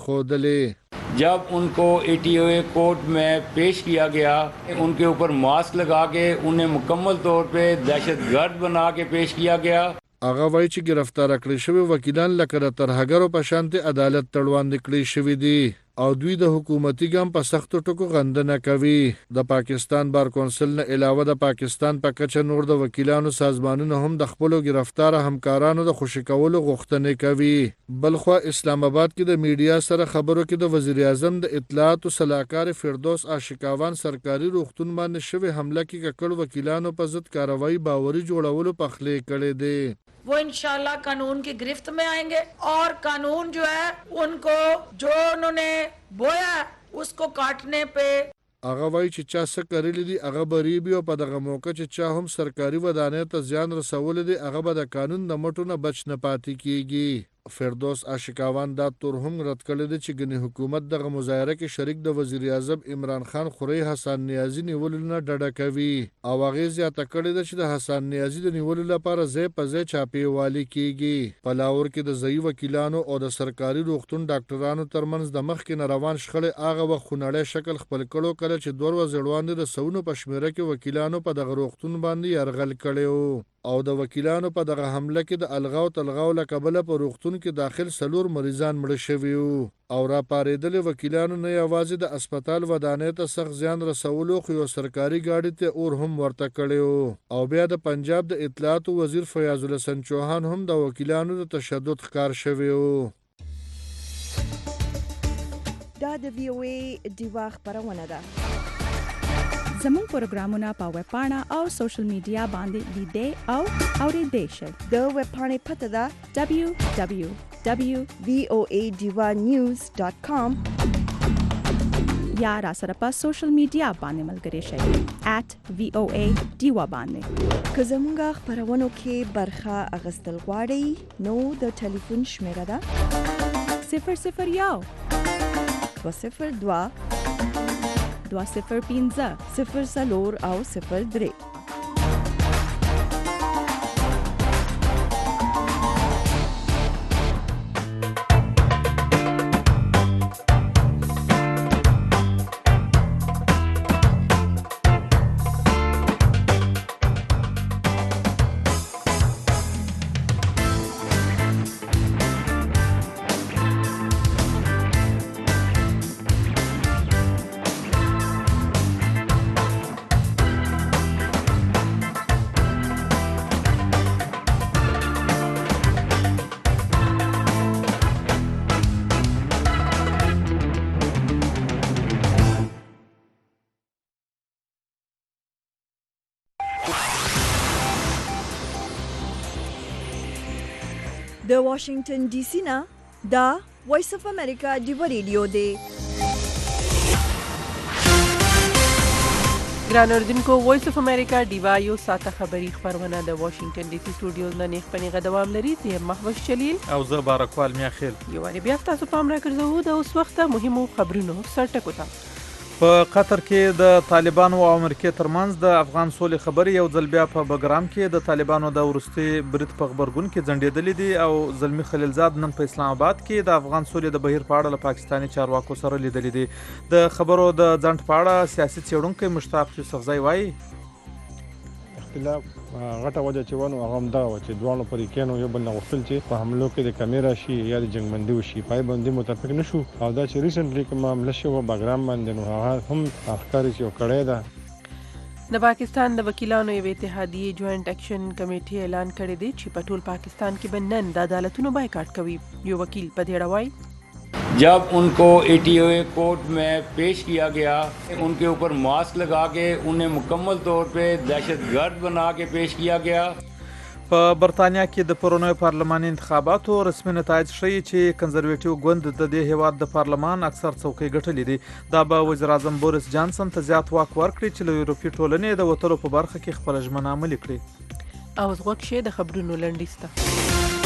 خودلې جب उनको A T O a court में पेश किया गया उनके ऊपर मास्क लगा के उन्हें मुकम्मल तौर पे दहशतगर्द बना के पेश किया गया. هغه وایي چې گرفتار کړی شوی وکیلان لکه د ترهګرو په شانتي عدالت ته وړاندې کړي شوي دي او دوی د حکومتي ګام په سختو ټکو غندنه کوي. د پاکستان بار کونسل نه علاوه د پاکستان په کچه نور د وکیلانو سازمانونه هم د خپلو گرفتار همکارانو د خوشي کولو غوښتنې کوي. بلخوا اسلام آباد کې د میډیا سره خبرو کې د وزیر اعظم د اطلاعات او صلاحکار فردوس عاشقاوان سرکاري روغتون باندې شوی حمله کې ککړ وکیلانو په ضد کاروایی باوري جوړولو پخلی کړی دی. वो इंशाल्लाह कानून की गिरफ्त में आएंगे और कानून जो है उनको जो उन्होंने बोया उसको काटने पे هغه وایي چې چا څه کړلي دي هغه بری بي او په دغه موقع چې چا هم سرکاري ودانۍ ته زیان رسولی دی هغه به د قانون د مټو نه بچ نه پاتې کیږي. فردوس عاشقاوان دا تور هم رد کړی دی چې ګنې حکومت دغه مظاهره کې شریک د وزیر اعظم عمران خان خوري حسن نیازي نیولو نه ډډه کوي او هغې زیاته کړې ده چې د حسن نیازي د نیولو لپاره ځای په ځای چاپېوالي کیږي. په لاهور کې د ځایي وکیلانو او د سرکاري روغتون ډاکټرانو ترمنځ د مخکې نه روان شخړې هغه وخت خونړی شکل خپل کړو کله چې دوه ورځې وړاندې د سوونو په شمېره کې وکیلانو په دغه روغتون باندې یرغل کړی و او د وکیلانو په دغه حمله کې د الغاو تلغاو له کبله په روغتون کې داخل سلور مریضان مړه شوي وو او راپارېدلې وکیلانو نه یوازې د اسپتال ودانۍ ته سخت زیان رسولو خو یو سرکاري ګاډي ته اور هم ورته کړی وو او بیا د پنجاب د اطلاعاتو وزیر فیاض الحسن چوهان هم د وکیلانو د تشدد ښکار شوی وو. دا د وی او ای ډیوا خبرونه ده. زموږ پروګرامونه په ویب پاڼه او سوشل میډیا باندې لیدئ او اورېدئ شئ. د ویب پاڼې پته ده دبلیو دبلیو دبلیو وی او ای ډیوا نیوز ډاټ کام یا را سره په سوشل میډیا باندې ملګري شئ ایټ وی او ای ډیوا باندې. که زموږ خبرونو کې برخه اخیستل غواړئ نو د ټلیفون شمیره ده صفر صفر یو دوه صفر دوه دوه صفر پنځه صفر څلور او صفر درې. د واشنگټن ډي سي نه دا وایس اف امریکا دیو ریډیو دی. ګران اوردونکو، وایس اف امریکا ډیوا یو ساته خبری خبرونه د واشنگټن ډي سي سټوډیوز نه نیخ پنیغه دوام لري. زه محوش چلیل او زه بارکوال میاخیل. یو واری بیا تاسو پام راکړو د اوس وخت مهمو خبرونو سرټکو ته. په قطر کې د طالبانو او امریکای ترمنځ د افغان سولې خبرې یو ځل بیا په بګرام کې د طالبانو د ورستي برید په خبرګون کې ځنډېدلې دي او زلمی خلیلزاد نن په اسلام آباد کې د افغان سولې د بهیر په اړه له پاکستاني چارواکو سره لیدلې دي. د خبرو د ځنډ په اړه سیاسي څېړونکی مشتاق یوسفزی وایي اختلاف غټه وجه چې ونه هغه هم دغه وه چې دواړو فریقینو یو بل نه غوښتل چې په حملو کې د کمې راشي یا د جنګبندي وشي. پای باندې متفق نه شو او دا چې ریسنټلی کوم معامله شوه بګرام باندې نو هغه هم ښکاري چې یو کړی ده. د پاکستان د وکیلانو یو اتحادیې جوائنٹ ایکشن کمیټې اعلان کړی دی چې په ټول پاکستان کې به نن د عدالتونو بایکاټ کوي. یو وکیل په دې اړه وایي जब उनको A T O a court में पेश किया गया, उनके ऊपर मास्क लगा के उन्हें मुकम्मल तौर पे दहशतगर्द बना के पेश किया गया. په برتانیا کې د پرونیو پارلماني انتخاباتو رسمي نتایج ښیي چې کنزرویټیو ګوند د دې هیواد د پارلمان اکثر څوکۍ ګټلې دي. دا به وزیر اعظم بوریس جانسن ته زیات واک ورکړي چې له یورپي ټولنې د وتلو په برخه کې خپله ژمنه عملي کړي. او زغوږ شي د خبرونو لنډیسته.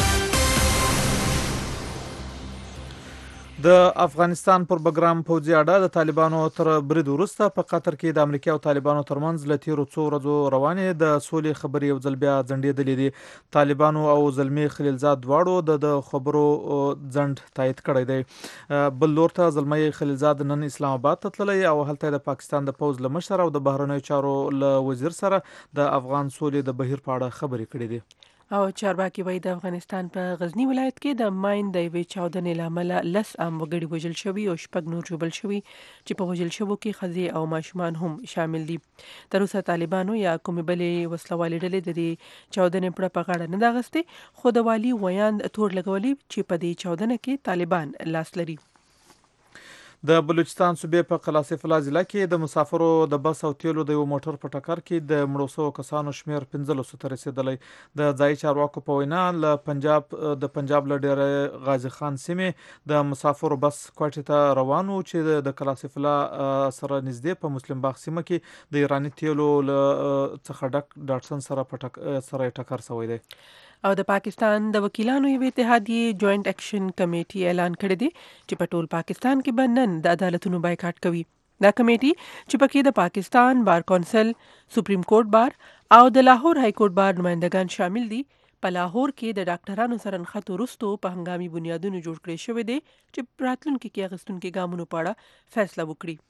د افغانستان پر بګرام پوځي اډه د طالبانو تر برید وروسته په قطر کې د امریکا او طالبانو ترمنځ له تیرو څو ورځو روانې د سولې خبرې یو ځل بیا ځنډېدلې دي. طالبانو او زلمی خلیلزاد دواړو د خبرو ځنډ تایید کړی دی. بل لور ته زلمی خلیلزاد نن اسلام آباد ته تللی او هلته د پاکستان د پوځ له مشر او د بهرنیو چارو له وزیر سره د افغان سولې د بهیر په اړه خبرې کړې دي. او چارواکي وایي د افغانستان په غزنی ولایت کې د ماین د یوې چاودنې له امله لس عام وګړي وژل شوي او شپږ نور ژوبل شوي چې په وژل شوو کې ښځې او ماشومان هم شامل دي. تر اوسه طالبانو یا کومې بلې وسلوالې ډلې د دې چاودنې پړه په غاړه نه ده اخیستې، خو د والي ویاند تور لګولي چې په دې چاودنه کې طالبان لاس لري. د بلوچستان صوبې په قلاصف الله ضلع کې د مسافرو د بس او تیلو د یو موټر په ټکر کې د مړو سوو کسانو شمیر پنځلسو ته رسېدلی. د ځایي چارواکو په وینا له پنجاب د پنجاب له ډېره غازي خان سیمې د مسافرو بس کوټې ته روان و چې د قلاصف الله سره نږدې په مسلم باغ سیمه کې د ایراني تیلو له څخه ډک ډاټسن سره په سره ټکر شوی دی. او د پاکستان د وکیلانو یو اتحادیې جوائنٹ ایکشن کمیټې اعلان کړی دی چې په ټول پاکستان کې به نن د عدالتونو بایکاټ کوي. دا کمیټې چې پکې د پاکستان بار کونسل، سپریم کورټ بار او د لاهور های کورټ بار نمائندگان شامل دي، په لاهور کې د ډاکټرانو سره نښتو وروسته په هنګامي بنیادونو جوړ کړی شوی دی چې راتلونکي کې اخیستونکي ګامونو په اړه فیصله وکړي.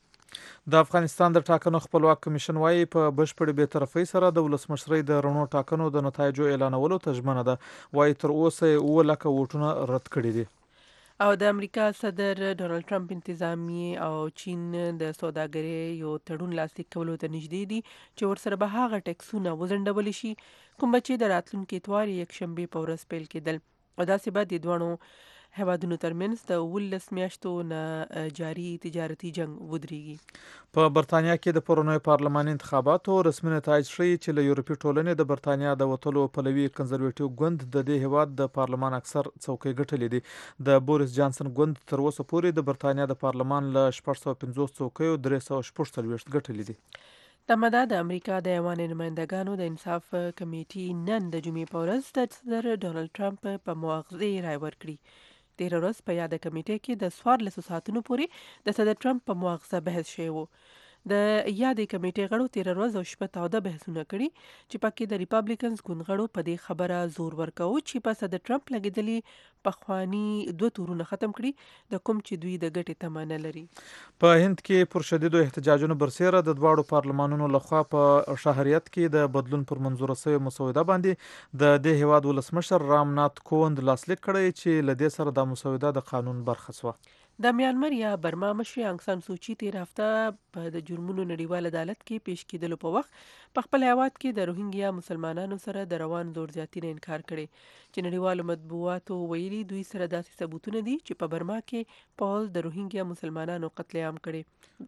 د افغانستان د ټاکنو خپلواک کمیشن وایي په بشپړې بې طرفۍ سره د ولسمشرۍ د رڼو ټاکنو د نتایجو اعلانولو ته ژمنه ده. وایي تر اوسه یې اووه لکه ووټونه رد کړي دي. او د امریکا صدر ډونالد ټرمپ انتظامیه او چین د سوداګرۍ یو تړون لاسلیک کولو ته نږدې دي چې ورسره به هغه ټیکسونه وځنډولی شي کوم چې د راتلونکي اتوار یکشنبې په ورځ پیل کېدل، او داسې به د دواړو هیوادونو ترمنځ د اوولس میاشتو نه جاري تجارتي جنگ ودرېږي. په برتانیا کې د پرونیو پارلماني انتخاباتو رسمي نتایج ښیي چې له یورپي ټولنې د برتانیا د وتلو پلوي کنزرویټیو ګوند د دې هیواد د پارلمان اکثر څوکۍ ګټلې دي. د بوریس جانسن ګوند تر اوسه پورې د برتانیا د پارلمان له شپږ سوه پنځوس څوکیو درې سوه شپږ څلوېښت ګټلې دي. د مدا د امریکا د ایوان نمائندګانو د انصاف کمیټې نن د جمعې په ورځ د صدر ډونالد ټرمپ په مواخذې رای ورکړي. تېره ورځ په یاده کمیټې کې د څوارلسو ساعتونو پورې د صدر ټرمپ په مواخذه بحث شوی و. د یادې کمیټې غړو تېره ورځ او شپه تاوده بحثونه کړي چې پکې د ریپابلیکنز ګوند غړو په دې خبره زور ورکاو چې په صدر ټرمپ لګېدلي پخواني دوه تورونه ختم کړي د کوم چې دوی د ګټې تمه نه لري. په هند کې پر شدیدو احتجاجونو برسیره د دواړو پارلمانونو لخوا په شهریت کې د بدلون پر منظوره شوې مسوده باندې د دې هیواد ولسمشر رام ناتھ کووند لاسلیک کړی چې له دې سره د مسوده د قانون برخه شوه. د میانمار یا برما مشر انګ سان سوچي تیر هفته په د جرمونو نړیوال عدالت کې پیش کېدلو په وخت په خپل هیواد کې د روهینګیا مسلمانانو سره د روان زور زیاتي نه انکار کړي چې نړیوالو مطبوعاتو ویلي دوی سره داسې ثبوتونه دي چې په برما کې پول د روهینګیا مسلمانانو قتل عام کړي.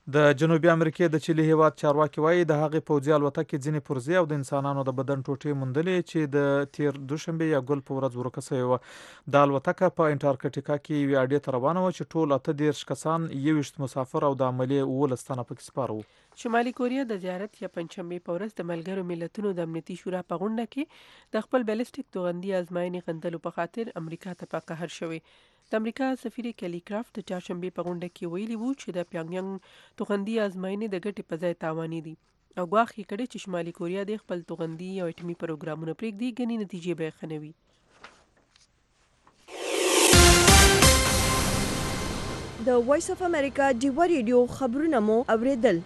د جنوبي امریکا د چيلي هیواد چارواکي وایي د هغې پوځي الوتکې ځینې پرزې او د انسانانو د بدن ټوټې موندلې چې د تیر دوشنبه یا ګل په ورځ ورکه شوې وه. د الوتکه په انټارکټیکا کې یوې اډې ته روانه وه چې ټول اته دېرش کسان، یوویشت مسافر او د عملیې اوولس تنه پکې سپاره وو. شمالي کوریا د زیارت یا پنځشنبه په ورځ د ملګرو ملتونو د امنیتي شورا په غونډه کې د خپل بیلسټیک توغندي ازمایښتي غندلو په خاطر امریکا ته په قهر شوی. د امریکا سفیر کلی کرافت د چهارشنبه په غونډه کې ویلي وو چې د پیونګیانګ توغندي ازمایښتي د ګټې په ځای تاواني دي او ګواښ یې کړی چې شمالي کوریا د خپل توغندي او اټومي پروګرامونه پرېږدي، ګڼې نتیجې به یې ښه نه وي. د وایس اف امریکا ډیوا ریډیو خبرونه مو اوریدل.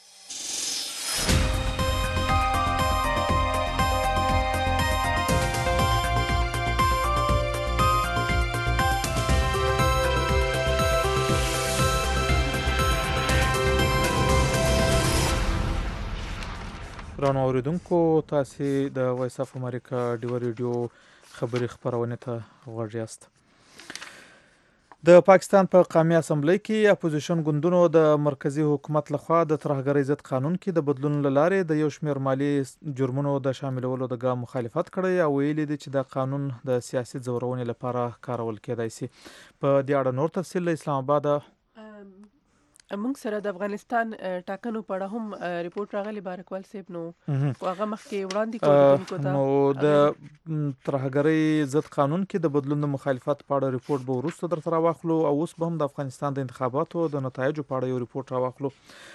رانو اوریدونکو، تاسو د وایس اف امریکا ډیوا ریډیو خبري خبرونه ته غوږ یاست. د پاکستان په پا قومي اسمبلی کې اپوزیشن ګوندونو د مرکزی حکومت لخوا د ترهګرۍ ضد قانون کې د بدلون لاره د یو شمېر مالی جرمونو د شاملولو د ګام مخالفت کړی او ویلي دي چې د قانون د سیاسي ځورونې لپاره کارول کېدای شي. په دې اړه نور تفصیل له اسلام آباد موږ سره د افغانستان ټاکنو په اړه هم ریپورت راغلی بارکوال صاحب، نو هغه مخکې وړاندې کوونکو ته نو د ترهګرۍ ضد قانون کې د بدلون د مخالفت په اړه ریپورت به وروسته درته راواخلو او اوس به هم د افغانستان د انتخاباتو د نتایجو په اړه یو ریپورت راواخلو.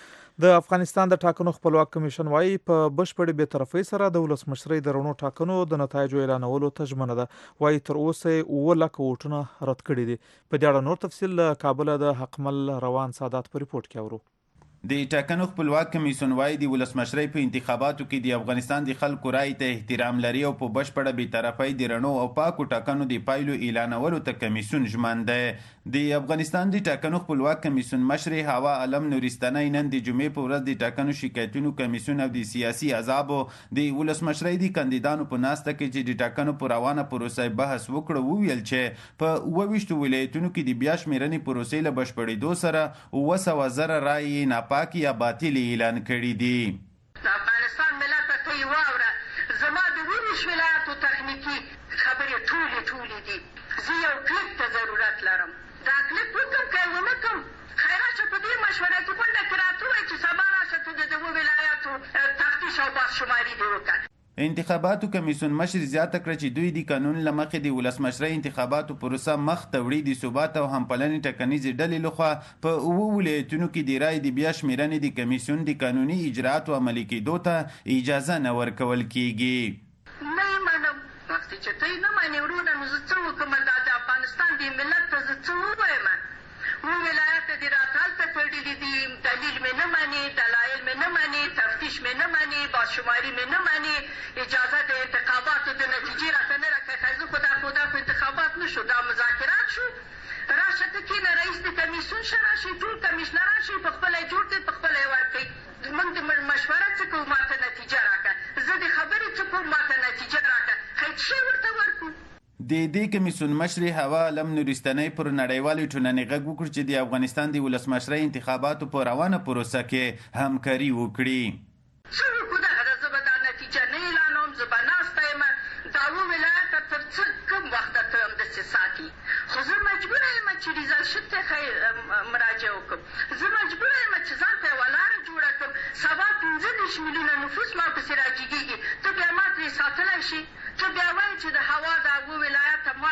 د افغانستان د ټاکنو خپلواک کمیشن وایي په بشپړې بېطرفۍ سره د ولسمشرۍ د رڼو ټاکنو د نتایجو اعلانولو ته ژمنه ده. وایي تر اوسه یې اووه لکه ووټونه رد کړي دي. په دې اړه نور تفصیل له کابله د حقمل روان سادات په ریپورت کې اورو. د ټاکنو خپلواک کمیسیون وايي د ولسمشرۍ په انتخاباتو کې د افغانستان د خلکو رای ته احترام لري او په بشپړه بېطرفۍ د رڼو او پاکو ټاکنو د پایلو اعلانولو ته کمیسیون ژمن دی. د افغانستان د ټاکنو خپلواک کمیسیون مشر هوا علم نورستاني نن د جمعې په ورځ د ټاکنو شکایتونو کمیسیون او د سیاسي احزابو د ولسمشرۍ د کاندیدانو په ناسته کې چې د ټاکنو پر روانه پروسه بحث وکړ، وویل چې په اووه ویشتو ولایتونو کې د بیا شمېرنې پروسې له بشپړېدو سره اووه سوه زره رایې ناپاکې یا باطل اعلان کړي دي. د افغانستان ملت ته یې واوره، زما د ویش ولایتو تخنیکي خبرې ټولې ټولې دي. زه یو کلیپ ته ضرورت لرم. دا کلیپ وکړم که یې ونه کړم، خیره چې په دې مشورتي غونډه کې راته ووایي چې سبا راشه ته د دغو ولایاتو تفتیش او بازشماري دې وکړه. انتخاباتو کمیسیون مشر زیاته کړه چې دوی د قانون له مخې د ولسمشرۍ انتخاباتو پروسه مخ ته وړي. د ثبات او همپلنې ټاکنیزې ډلې لخوا په اووه ولایتونو کې د رایې د بیا شمېرنې د کمیسیون د قانوني اجرااتو عملي کېدو ته اجازه نه ورکول کېږي. نه یې منم. وختې چې ته یې نه منې ورونه، نو زه څه وکړم؟ دا د افغانستان د ملت ته زه څه ووایم؟ اووه ولایته دې راته هلته تړلي دي، دلیل مې نه منې، دلایل مې نه منې، تفتیش مې نه منې، بازشماري مې نه منې، اجازه د انتخاباتو د نتیجې راته نه راکوي. زه خو دا خو دا خو انتخابات نه شو، دا مذاکرات شو. راشه ته کېنه، رئیس د کمیسیون شه راشي، ټول کمیشنران شي، په خپله یې جوړ دی، په خپله یې ورکوي. موږ د مشوره څه کوو؟ ما ته نتیجه راکړه. زه د خبرې څه کوم؟ ما ته نتیجه راکړه. هیڅ شی ورته ورکړو. د دې کمیسیون مشر هوا علم نورستاني پر نړیوالې ټولنې غږ وکړ چې د افغانستان د ولسمشرۍ انتخاباتو په روانه پروسه کې همکاري وکړي. څه وکړو؟ دغه ده، زه به دا نتیجه نه اعلانوم، زه به ناسته یم. دا اووه ولایته تر څه کوم وخته ته همداسې ساتي؟ خو زه مجبوره یم چې ریزلټ شت ته مراجعه وکړم. زه مجبوره یم چې ځان ته یوه لاره جوړه کړم. سبا پنځه دېرش میلیونه نفوس ما پسې راجګېږي، ته بیا ما ترې ساتلی شي؟ ته بیا وایې چې د هوا دا اووه ولایته ما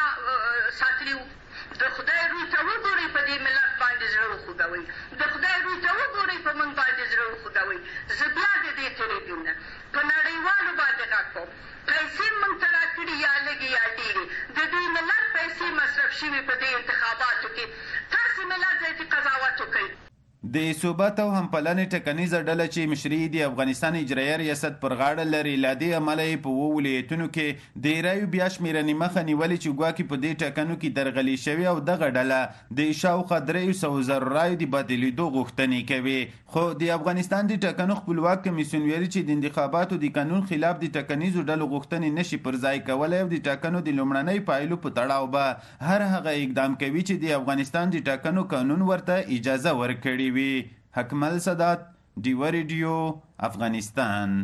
ساتلي وو. د خدای روی ته وګورئ، په دې ملت باندې زړه وخوږوئ. د خدای روی ته وګورئ، په موږ باندې زړه وخوږوئ. زه بیا د دې ټلویزیون نه په نړیوالو باندې غږ کوم. پیسې موږ ته راکړي یا لږې یا ډېرې، د دوی ملت پیسې مصرف شوي په دې انتخاباتو کې. تاسې ملت ذاتي قضاوت وکړئ. د ثبات او همپلنې ټاکنیزه ډله چې مشري د افغانستان اجرایه ریاست پر غاړه لري، له دې امله یې په اووه ولایتونو کې د رایو بیا شمېرنې مخه نیولې چې ګواکې په دې ټاکنو کې درغلي شوې او دغه ډله د شاوخوا درېیو سوو زرو رایو د باطلېدو غوښتنې کوي. خو د افغانستان د ټاکنو خپلواک کمیسیون ویلي چې د انتخاباتو د قانون خلاف د ټاکنیزو ډلو غوښتنې نشي پر ځای کولی او د ټاکنو د لومړنۍ پایلو په تړاو به هر هغه اقدام کوي چې د افغانستان د ټاکنو قانون ورته اجازه ورکړې وي. حکمل سادات، ډیوه ریډیو، افغانستان.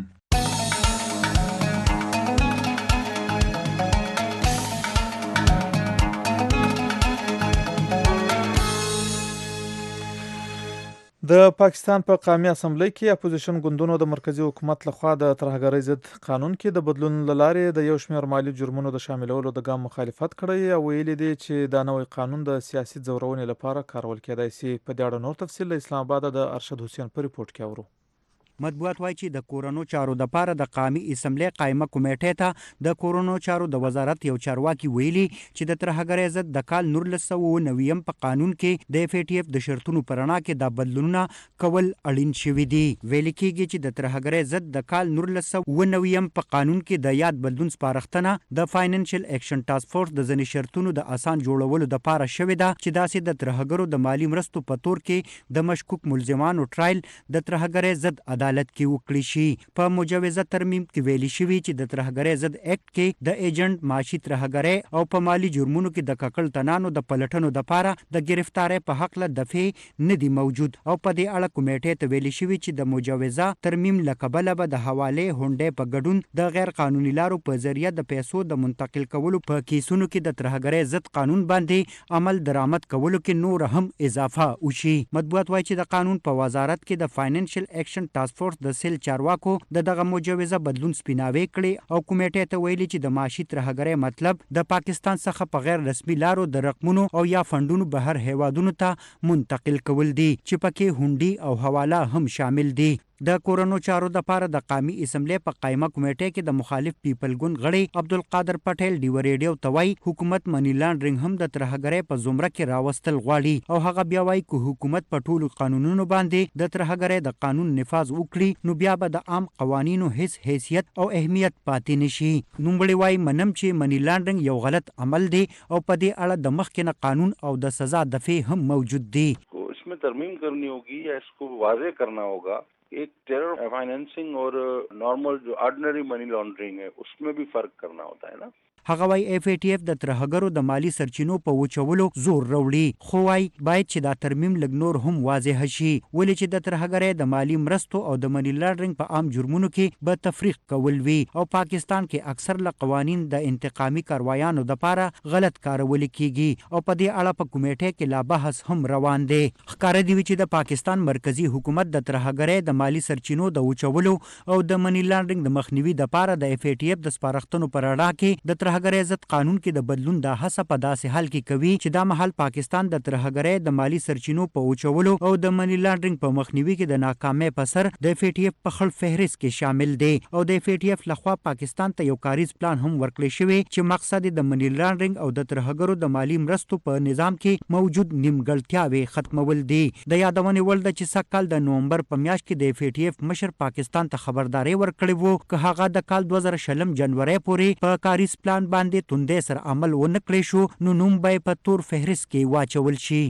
د پاکستان په قومي اسمبلی کې اپوزیشن ګوندونو د مرکزی حکومت لخوا د ترهګرۍ ضد قانون کې د بدلون لارې د یو شمېر مالی جرمونو د شاملولو د ګام مخالفت کړی او ویلي دي چې دا نوی قانون د سیاسي ځورونې لپاره کارول کېدای شي. په دې اړه نور تفصیل له اسلام آباد د ارشد حسین په ریپورت کې اورو. مطبوعات وایي چې د کورونو چارو د پاره د قومي اسمبلی قائمه کمیټې ته د کورونو چارو د وزارت یو چارواکي ویلي چې د ترهګرۍ ضد د کال نولس سوه نویم په قانون کې د اف ای ټي اف د شرطونو پر رڼا کې د بدلونونه کول اړین شوي دي. ویل کېږي چې د ترهګرۍ ضد د کال نولس سوه نویم په قانون کې د یاد بدلون سپارښتنه د فاینانشل اکشن ټاسک فورس د ځینې شرطونو د اسان جوړولو د پاره شوې ده چې داسې د ترهګرو د مالی مرستو په تور کې د مشکوک ملزمانو ټرایل د ترهګرۍ ضد عدالت کې وکړي شي. په مجوزه ترمیم کې ویلي شوي چې د ترهګرۍ ضد اکټ کې د ایجنټ معاشي ترهګرۍ او په مالی جرمونو کې د ککړ تنانو د پلټنو د پاره د گرفتارۍ په حق له دفعې نه دی موجود او په دې اړه کمیټې ته ویلي شوي چې د مجوزه ترمیم له کبله به د حوالې هونډې په ګډون د غیر قانوني لارو په ذریعه د پیسو د منتقل کولو په کیسونو کې د ترهګرۍ ضد قانون باندې عمل درآمد کولو کې نور هم اضافه وشي. مطبوعات وایي چې د قانون په وزارت کې د فاینانشل اکشن ټاسک فورس د سیل چارواکو د دغه مجوزه بدلون سپیناوي کړي او کمیټې ته ویلي چې د معاشي ترهګرۍ مطلب د پاکستان څخه په غیر رسمي لارو د رقمونو او یا فندونو بهر هیوادونو ته منتقل کول دي چې پکې هونډي او حواله هم شامل دي. د کورونو چارو د پاره د قومي اسمبلی په قائمه کمیټې کې د مخالف پیپل ګوند غړي عبدالقادر پټیل ډیو ریډیو توای حکومت منی لانډرینګ هم د ترهګرۍ په زمره کې راوستل غواړي او هغه بیا وایي چې حکومت په ټولو قانونونو باندې د ترهګرۍ د قانون نفاذ وکړي نو بیا به د عام قوانینو هیڅ حیثیت او اهمیت پاتې نشي. نومبړي وایي منم چې منی لانډرینګ یو غلط عمل دی او په دې اړه د مخکنه قانون او د سزا دفعې هم موجود دي. इसमें तरमीम करनी होगी या इसको वाज़ेह करना होगा. एक टेरर फाइनेंसिंग और नॉर्मल जो ऑर्डिनरी मनी लॉन्ड्रिंग है उसमें भी फर्क करना होता है ना. هغه وايي اف ای ټي اف د ترهګرو د مالی سرچینو په وچولو زور راوړي خو وايي باید چې دا ترمیم لږ نور هم واضح شي ولې چې د ترهګرۍ د مالی مرستو او د منی لانډرینګ په عام جرمونو کې به تفریق کول وي او پاکستان کې اکثر له قوانین د انتقامي کاروایانو د پاره غلط کارول کیږي او په دې اړه په کمیټې کې لا بحث هم روان دی. ښکاره دی چې د پاکستان مرکزی حکومت د ترهګرۍ د مالی سرچینو د وچولو او د منی لانډرینګ د مخنیوي د پاره د اف ای ټي اف د سپارښتنو پر اړه کې د ترهګرۍ ضد قانون کې د بدلون د هڅه په داسې حال کې کوي چې دا مهال پاکستان د ترهګرۍ د مالی سرچینو په وچولو او د منی لانډرینګ په مخنیوي کې د ناکامۍ په سر د اف ای ټي اف په خړ فهرست کې شامل دی او د اف ای ټي اف لخوا پاکستان ته یو کاریز پلان هم ورکړی شوی چې مقصد د منی لانډرینګ او د ترهګرو د مالی مرستو په نظام کې موجود نیمګړتیاوې ختمول دي. د یادونې وړ ده چې سږ کال د نومبر په میاشت کې د اف ای ټي اف مشر پاکستان ته خبرداري ورکړې وو که هغه د کال دوه زره شلم جنوري پورې په کاریز پلان باندې توندې سره عمل ونه کړی شو نو نوم به په تور فهرست کې واچول شي.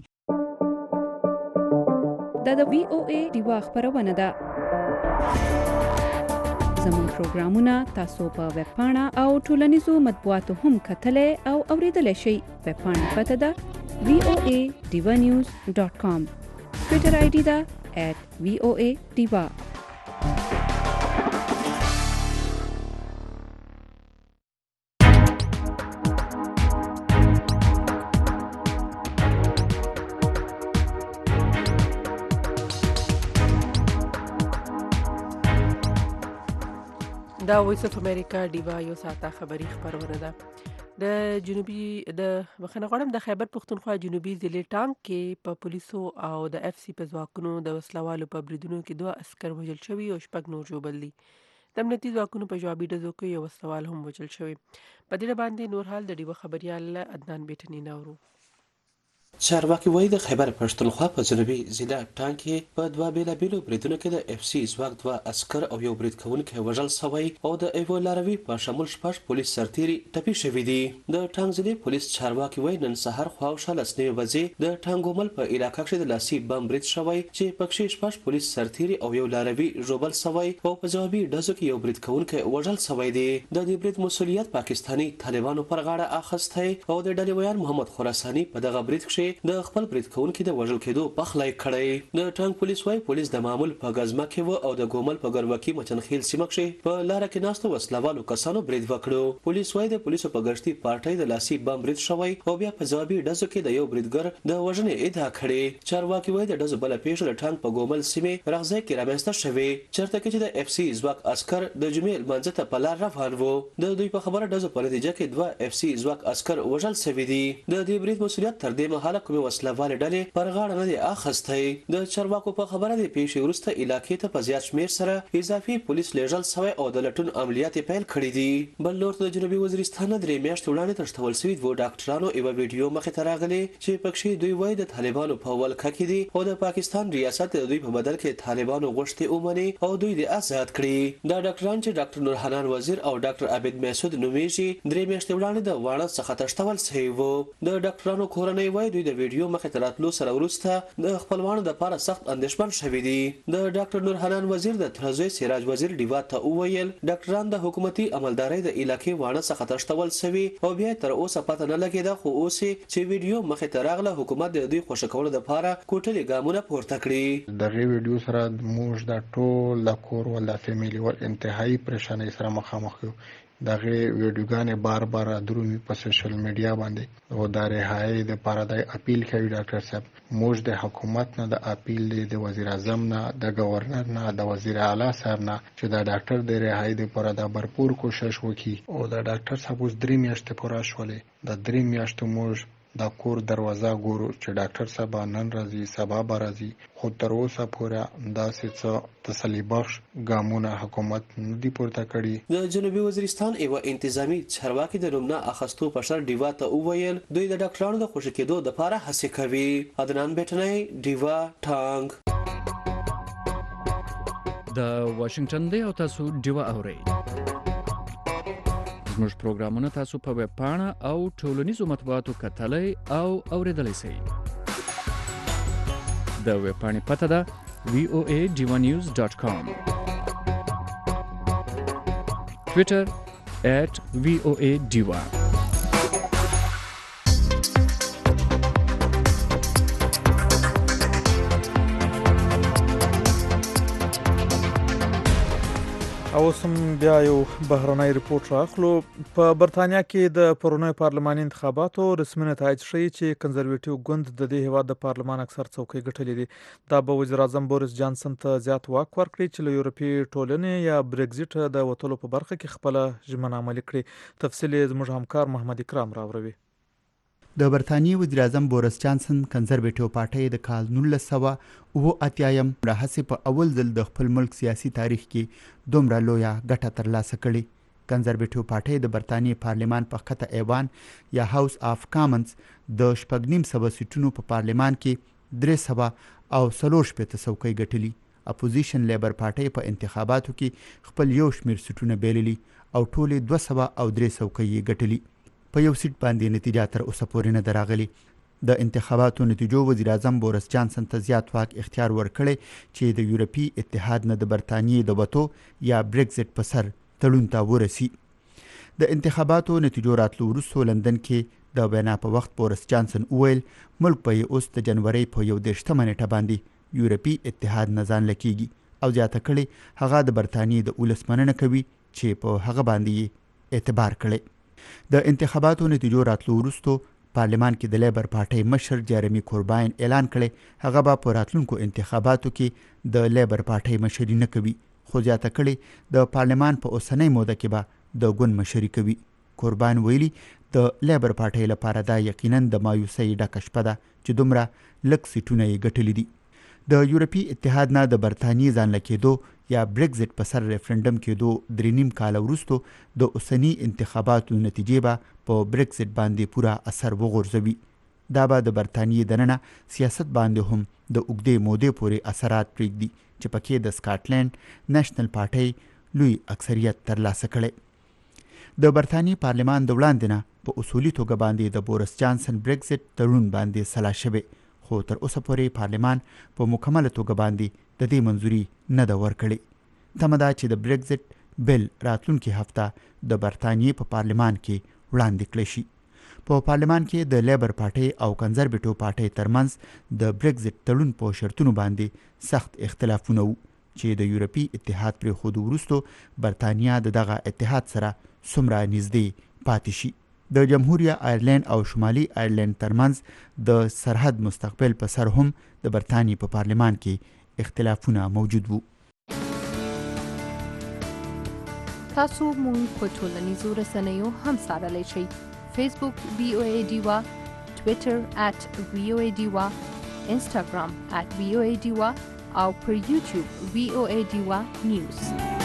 دا د وی او ای دیوا خبرونه ده. زموږ پروګرامونه تاسو په ویب پاڼه او ټولنیزو مطبوعاتو هم کتلای او اوریدلای شئ. ویب پاڼه پته ده وی او ای دیوا نیوز ډاٹ کام. ټویټر آی ډي ده ایټ وی او ای دیوا. دا وایس اف امریکا ډیوا یو ساعته خبری خبرونه ده. د جنوبي د بخښنه غواړم د خیبر پښتونخوا جنوبي ضلع ټانک کې په پولیسو او د اف سی په ځواکونو د وسلوالو په بریدونو کې دوه عسکر وژل شوي او شپږ نور ژوبل دي. د امنیتي ځواکونو په جوابي ډزو کې یو وسلوال هم وژل شوی. په دې باندې نور حال د ډیوا خبريال عدنان بیٹنی نورو. چارواکي وایي د خیبر پښتونخوا په جنوبي ضلع ټانک کې په دوه بیلابیلو بریدونو کې د اف سی ځواک دوه عسکر او یو برید کوونکی وژل شوی او د ایوو لاروي په شمول شپږ پولیس سرتیري ټپي شوي دي. د ټانک ضلع پولیس چارواکي وایي نن سهار خواوشا لس نیمې بجې د ټانګومل په علاقه کې د لاسي بم برید شوی چې پکې شپږ پولیس سرتیري او یو لاروي ژوبل شوی او په جوابي ډزو کې یو برید کوونکی وژل شوی دی. د دې برید مسؤلیت پاکستاني طالبانو پر غاړه اخیستی او د ډلې ویان محمد خراساني په دغه برید کې کې د خپل برید کوونکو د وژل کېدو پخلی کړی. د ټانک پولیس وايي پولیس د معمول په غزمه کې و او د ګومل په ګروکی مچنخیل سیمه کې په لار کې ناستو وسلوالو کسانو برید وکړو. پولیس وايي د پولیسو په ګشتي پارټۍ د لاسي بم برید شوی او بیا په ځوابي ډزو کې د یو بریدګر د وژنې ادعا کړې. چارواکي وايي د ډزو بل پیښه د ټانک په ګومل سیمه راغځای کې رامنځته شوې چرته کې چې د اف سی ځواک عسكر د جمعې لمانځه ته په لار روان وو. د دوی په خبره ډزو په نتیجه کې دوه اف سی ځواک عسكر وژل شوي دي. د دې برید مسؤلیت تر دې مهاله کومې وسلوالې ډلې پر غاړه نه دی اخیستی. د چارواکو په خبره د پیښې وروسته علاقې ته په زیات شمېر سره اضافي پولیس لیږل شوی او د لټون عملیات پیل کړي دي. بل لور د جنوبي وزیرستان درې میاشتې وړاندې تښتول شوي دوه ډاکټرانو یوه ویډیو مخې ته راغلې چې پکې دوی وایي د طالبانو په ولکه کې دي او د پاکستان ریاست د دوی په بدل کې طالبانو غوښتي ومني او دوی د آزاد کړي. دا ډاکټران چې ډاکټر نور حنان وزیر او ډاکټر عبید مسعود نومیږي درې میاشتې وړاندې د واړه څخه تښتول شوي وو. د ډاکټرانو کورنۍ وایي دوی د ویډیو مخې ته راتلو سره وروسته د خپلوانو دپاره سخت اندېښمن شوي دي. د ډاکټر نور حنان وزیر د ترزوی سراج وزیر ډیوا ته وویل ډاکټران د حکومتي عملدارۍ د علاقې واړه څخه تښتول شوي او بیا تر اوسه پته نه لګېده خو اوس چې ویډیو مخې ته راغله حکومت د دوی خوشی کولو لپاره کوټلې ګامونه پورته کړي. دغه ویډیو سره موږ د ټول د کور ول د فیملی ول انتهایی پریشانی سره مخامخ یو. دغه ویډیوګانې بار بار درومي په سوشل میډیا باندې او د رهایی د لپاره د اپیل کوي ډاکټر صاحب موږ د حکومت نه د اپیل د وزیر اعظم نه د گورنر نه د وزیر اعلی صاحب نه چې د ډاکټر د رهایی لپاره د भरपूर کوشش وکړي او د ډاکټر صاحب اوس درې میاشتې پوره شولې. د درې میاشتو موږ د کور دروازه ګورو چې ډاکټر صاحب نن راځي سبا به راځي خو تر اوسه پورې داسې څه تسلی بخش ګامونه حکومت نه دي پورته کړي. د جنوبي وزیرستان یوه انتظامی چارواکي د نوم نه اخیستو په شرط ډیوا ته وویل دوی د ډاکټرانو د خوشي کېدو دپاره هڅې کوي. عدنان بیټنی ډیوا ټانګ. د واشنگټن دی او تاسو ډیوا اورئ. زموږ پروګرامونه تاسو په ویب پاڼه او ټولنیزو مطبوعاتو کتلی او اوریدلی شئ. د ویب پاڼې پته ده وی او ای ډیوا نیوز ډاټ کام. ټویټر ایټ وی او ای ډیوا. او سم بیا یو بهرنی ریپورت راخلو. په برتانیا کې د پرونی پارلماني انتخاباتو رسمي نتایج ښیي چې کنزرویټیو ګوند د دې هیواد د پارلمان اکثر څوکۍ ګټلې دي. دا به وزیر اعظم بوریس جانسن ته زیات واک ورکړي چې له یورپي ټولنې یا برګزیټ د وتلو په برخه کې خپله ژمنه عملي کړي. تفصیل یې زموږ همکار محمد اکرام راوروي. د برتانیې وزیر اعظم بوریس جانسن کنزرویټیو پارټۍ د کال نولس سوه اوه اتیایم راهیسې په اول ځل د خپل ملک سیاسي تاریخ کې دومره لویه ګټه ترلاسه کړې. کنزرویټیو پارټۍ د برتانیې پارلمان په ښکته ایوان یا هاوس آف کامنز د شپږ نیم سوه سیټونو په پارلمان کې درې سوه او څلور شپېته څوکۍ ګټلي. اپوزیشن لیبر پارټۍ په انتخاباتو کې خپل یو شمېر سیټونه بیللي او ټولې دوه سوه او درې څوکۍ یې ګټلي. په یو سیټ باندې نتیجه تر اوسه پورې نه ده راغلې. د انتخاباتو نتیجو وزیر اعظم بوریس جانسن ته زیات واک اختیار ورکړی چې د یورپي اتحاد نه د برتانیې د وتو یا برګزیټ په سر تړون ته ورسي. د انتخاباتو نتیجو راتلو وروسته لندن کې د وینا په وخت بوریس جانسن وویل ملک به یې اوس د جنورۍ په یو دېرشتمه نیټه باندې یورپي اتحاد نه ځان لکېږي او زیاته کړې هغه د برتانیې د ولس مننه کوي چې په هغه باندې یې اعتبار کړی. د انتخاباتو نتیجو راتلو وروسته پارلمان کې د لیبر پارټۍ مشر جیرمی کورباین اعلان کړی هغه به په راتلونکو انتخاباتو کې د لیبر پارټۍ مشري نه کوي خو زیاته کړی د پارلمان په اوسنۍ موده کې به د ګوند مشري کوي. کورباین ویلي د لیبر پارټۍ لپاره دا یقینا د مایوسۍ ډکه شپه ده چې دومره لږ سیټونه یې ګټلي دي. د یورپي اتحاد نه د برتانیې ځان لکېدو یا برګزیټ په سر ریفرنډم کېدو درې نیم کاله وروسته د اوسني انتخاباتو نتیجې به په برګزیټ باندې پوره اثر وغورځوي. دا به د برتانیې دننه سیاست باندې هم د اوږدې مودې پورې اثرات پرېږدي چې پکې د سکاټلینډ نیشنل پارټۍ لوی اکثریت ترلاسه کړی. د برتانیې پارلمان د وړاندې نه په اصولي توګه باندې د بوریس جانسن برګزیټ تړون باندې سلا شوی خو تر اوسه پورې پارلمان په مکمله توګه باندې د دې منظوري نه ده ورکړې. تمه ده چې د برګزیټ بل راتلونکي هفته د برتانیې په پارلمان کې وړاندې کړی شي. په پارلمان کې د لیبر پارټۍ او کنزرویټیو پارټۍ ترمنځ د بریکزټ تړون په شرطونو باندې سخت اختلافونه وو چې د یورپی اتحاد پر خود وروستو برتانیا د دغه اتحاد سره څومره نږدې پاتې شي. د جمهوریه آیرلند او شمالي آیرلند ترمنځ د سرحد مستقبل په سر هم د برتانیې په پارلمان کې اختلافونه موجود وو. تاسو مونږ په ټولنیزو رسنیو هم څارلی شئ. فیسبوک وی او ای ډیوا، ټویټر ات وی او ای ډیوا، انسټاګرام ات وی او ای ډیوا او پر یوټیوب وی او ای ډیوا نیوز.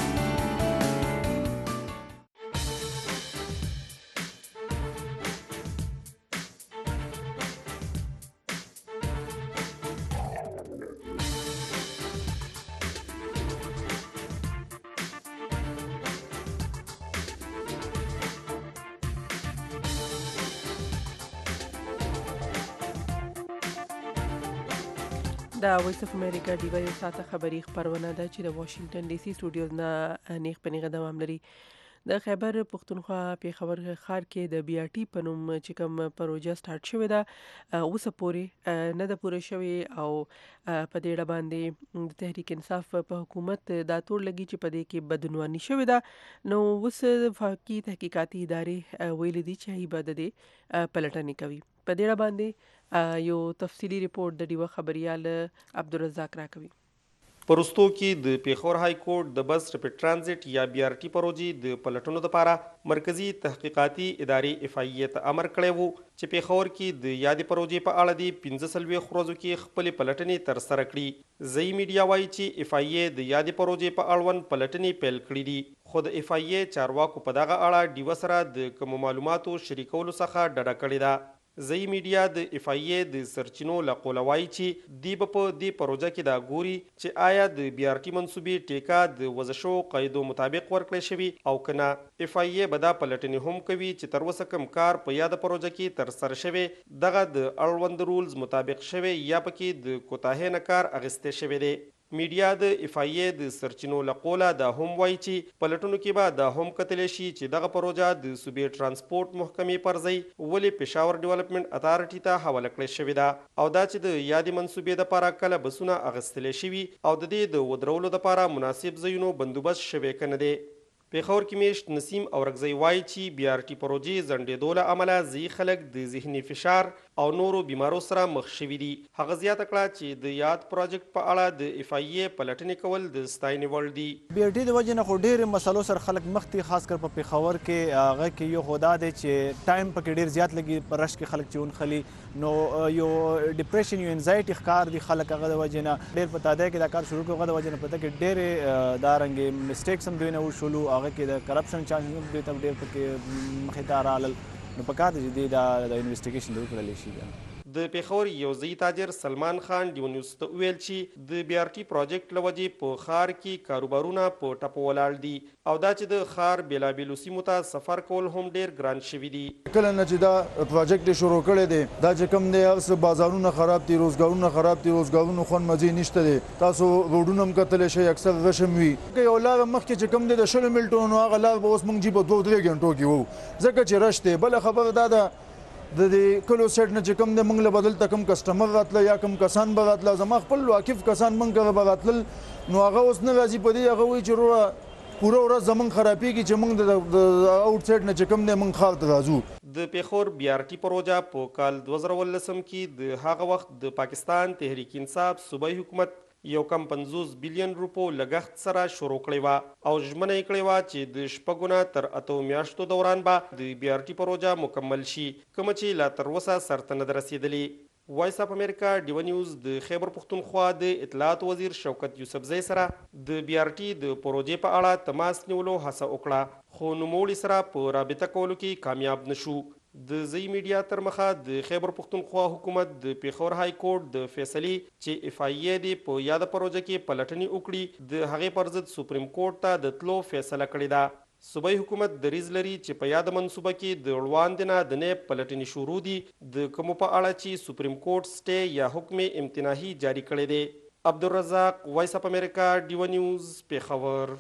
دا وایس اف امریکا ډیوا یو ساعته خبری خبرونه ده چې د واشنگټن ډي سي سټوډیوز نه نیغ په نیغه دوام لري. د خیبر پختونخوا پیښور ښار کې د بي آر ټي په نوم چې کوم پروژه سٹارټ شوې ده اوسه پورې نه ده پوره شوې او په دې اړه باندې د تحریک انصاف په حکومت دا تور لګي چې په دې کې بدعنواني شوې ده. نو اوس وفاقي تحقیقاتي ادارې ویلي دي چې هیبه د دې پلټنې کوي. په دې اړه باندې یو تفصیلی ریپورت د ډیوا خبريال عبدالرزاق راکوي. پرستو کې د پیښور های کورټ د بس ریپټ ترانزیت یا بي آر ټي پروژې د پلټنو لپاره مرکزی تحقیقاتي ادارې اف آی اي ته امر کړی وو چې پیښور کې د یادې پروژې په اړه د پنځه څلوېښت ورځو کې خپلې پلټنې ترسره کړي. ځایي میډیا وایي چې اف آی اي د یادې پروژې په اړوند پلټنې پیل کړي دي، خو د اف آی اي چارواکو په دغه اړه ډیوه سره د کومو معلوماتو شریکولو څخه ډډه کړې ده. ځایي میډیا د اف آی اي د سرچینو له قوله وایي چې دی به په دې پروژه کې دا ګوري چې آیا د بي آر ټي منصوبې ټیکه د وضع شوو قاعدو مطابق ورکړی شوي او که نه. اف آی اي به دا پلټنې هم کوي چې تر اوسه کوم کار په یاده پروژه کې ترسره شوی دغه د اړوند رولز مطابق شوی یا پکې د کوتاهۍ نه کار اخیستی شوی دی. میډیا د اف آی اي د سرچینو له قوله دا هم وایي چې پلټنو کې به دا هم کتلی شي چې دغه پروژه د صوبې ترانسپورت محکمې پر ځای ولې پېښور ډیولپمنټ اتارټي ته حواله کړې شوې ده او دا چې د یادې منصوبې دپاره کله بسونه اخیستلی شوي او د دې د ودرولو دپاره مناسب ځایونو بندوبست شوی که نه دی. پیښور کې میشت نسیم اورکزی وایي چې بي آر ټي پروژې ځنډېدو له امله ځایي خلک د ذهني فشار او نورو بیمارو سره مخ شوي دي. هغه زیاته کړه چې د یاد پروجیکټ په اړه د اف آی اي پلټنې کول د ستاینې وړ دي. بي آر ټي د وجې نه خو ډېرې مسلو سره خلک مخ دي، خاص کر په پیښور کې. هغه کې یو خو دا دی چې ټایم پکې ډېر زیات لګي، په رش کې خلک چې ونښلي نو یو ډپریشن یو انزایټي ښکار دي خلک هغه د وجې نه ډېر په تادیه کې دا کار شروع کړو. هغه د وجې نه پته کې ډېرې دا رنګې مسټیکس هم دوی نه وشولو، هغه کې د کرپشن چانس هم دوی ته ډېر پکې مخې ته رالل. نو په کار دی چې دوی دا د انویسټیګیشن وکړلی شي. د پیښور یو ځایي تاجر سلمان خان ډیو نیوز ته وویل چې د بي آر ټي پروجیکټ له وجې په ښار کې کاروبارونه په ټپو ولاړ دي او دا چې د ښار بېلابېلو سیمو ته سفر کول هم ډېر ګران شوي دي. کله نه چې دا پروجیکټ شروع کړی دی دا چې کوم دی هر څه بازارونه خراب دي، روزګارونه خراب دي، روزګارونو خوند مزې نشته دی. تاسو روډونه هم کتلی شئ اکثر رشم وي. که یو لاره مخکې چې کوم دی د شلو ملټو نو هغه لار به اوس موږ جي په دوه درې ګنټو کې وو ځکه چې رش دی. بله خبره دا ده د دې کلو سیټ نه چې کوم دی موږ له به دلته کوم کسټمر راتله یا کوم کسان به راتله، زما خپل واقف کسان موږ کره به راتلل نو هغه اوس نه راځي په دې هغه وایي چې وروره پوره ورځ زموږ خرابېږي چې موږ د آوټ سایډ نه چې کوم دی موږ ښار ته راځو. د پیښور بي آر ټي پروژه په کال دوه زره اوولسم کې د هغه وخت د پاکستان تحریک انصاف صوبایي حکومت یو کم پنځوس بلیون روپو لګښت سره شروع کړې وه او ژمنه یې کړې وه چې د شپږو نه تر اتو میاشتو دوران به د بي آر ټي پروژه مکمل شي، کومه چې لا تر اوسه سرته نه ده رسېدلې. وایس اف امریکا ډیو نیوز د خیبر پښتونخوا د اطلاعات وزیر شوکت یوسفزی سره د بي آر ټي د پروژې په اړه تماس نیولو هڅه وکړه خو نوموړي سره په رابطه کولو کې کامیاب نشو. د ځایي میډیا تر مخه د خیبر پښتونخوا حکومت د پیښور های کورټ د فیصلې چې اف آی اي دی په یاده پروژه کې پلټنې وکړي د هغې پر ضد سپریم کورټ ته د تلو فیصله کړې ده. صوبایي حکومت دریځ لري چې په یاده منصوبه کې د وړاندې نه د نیب پلټنې شروع دي د کومو په اړه چې سپریم کورټ سټې یا حکم امتناهي جاری کړی دی. عبدالرزاق، وایس اف امریکا، ډیو نیوز، پیښور.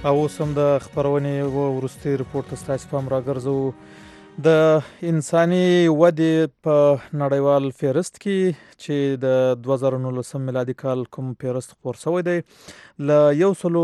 او اوس هم د خبرونې وروستي رپورټ ته ستاسو پام راګرځو. د انساني ودې په نړیوال فهرست کې چې د دوه زره نولسم میلادي کال کوم فهرست خپور شوی دی له یو سلو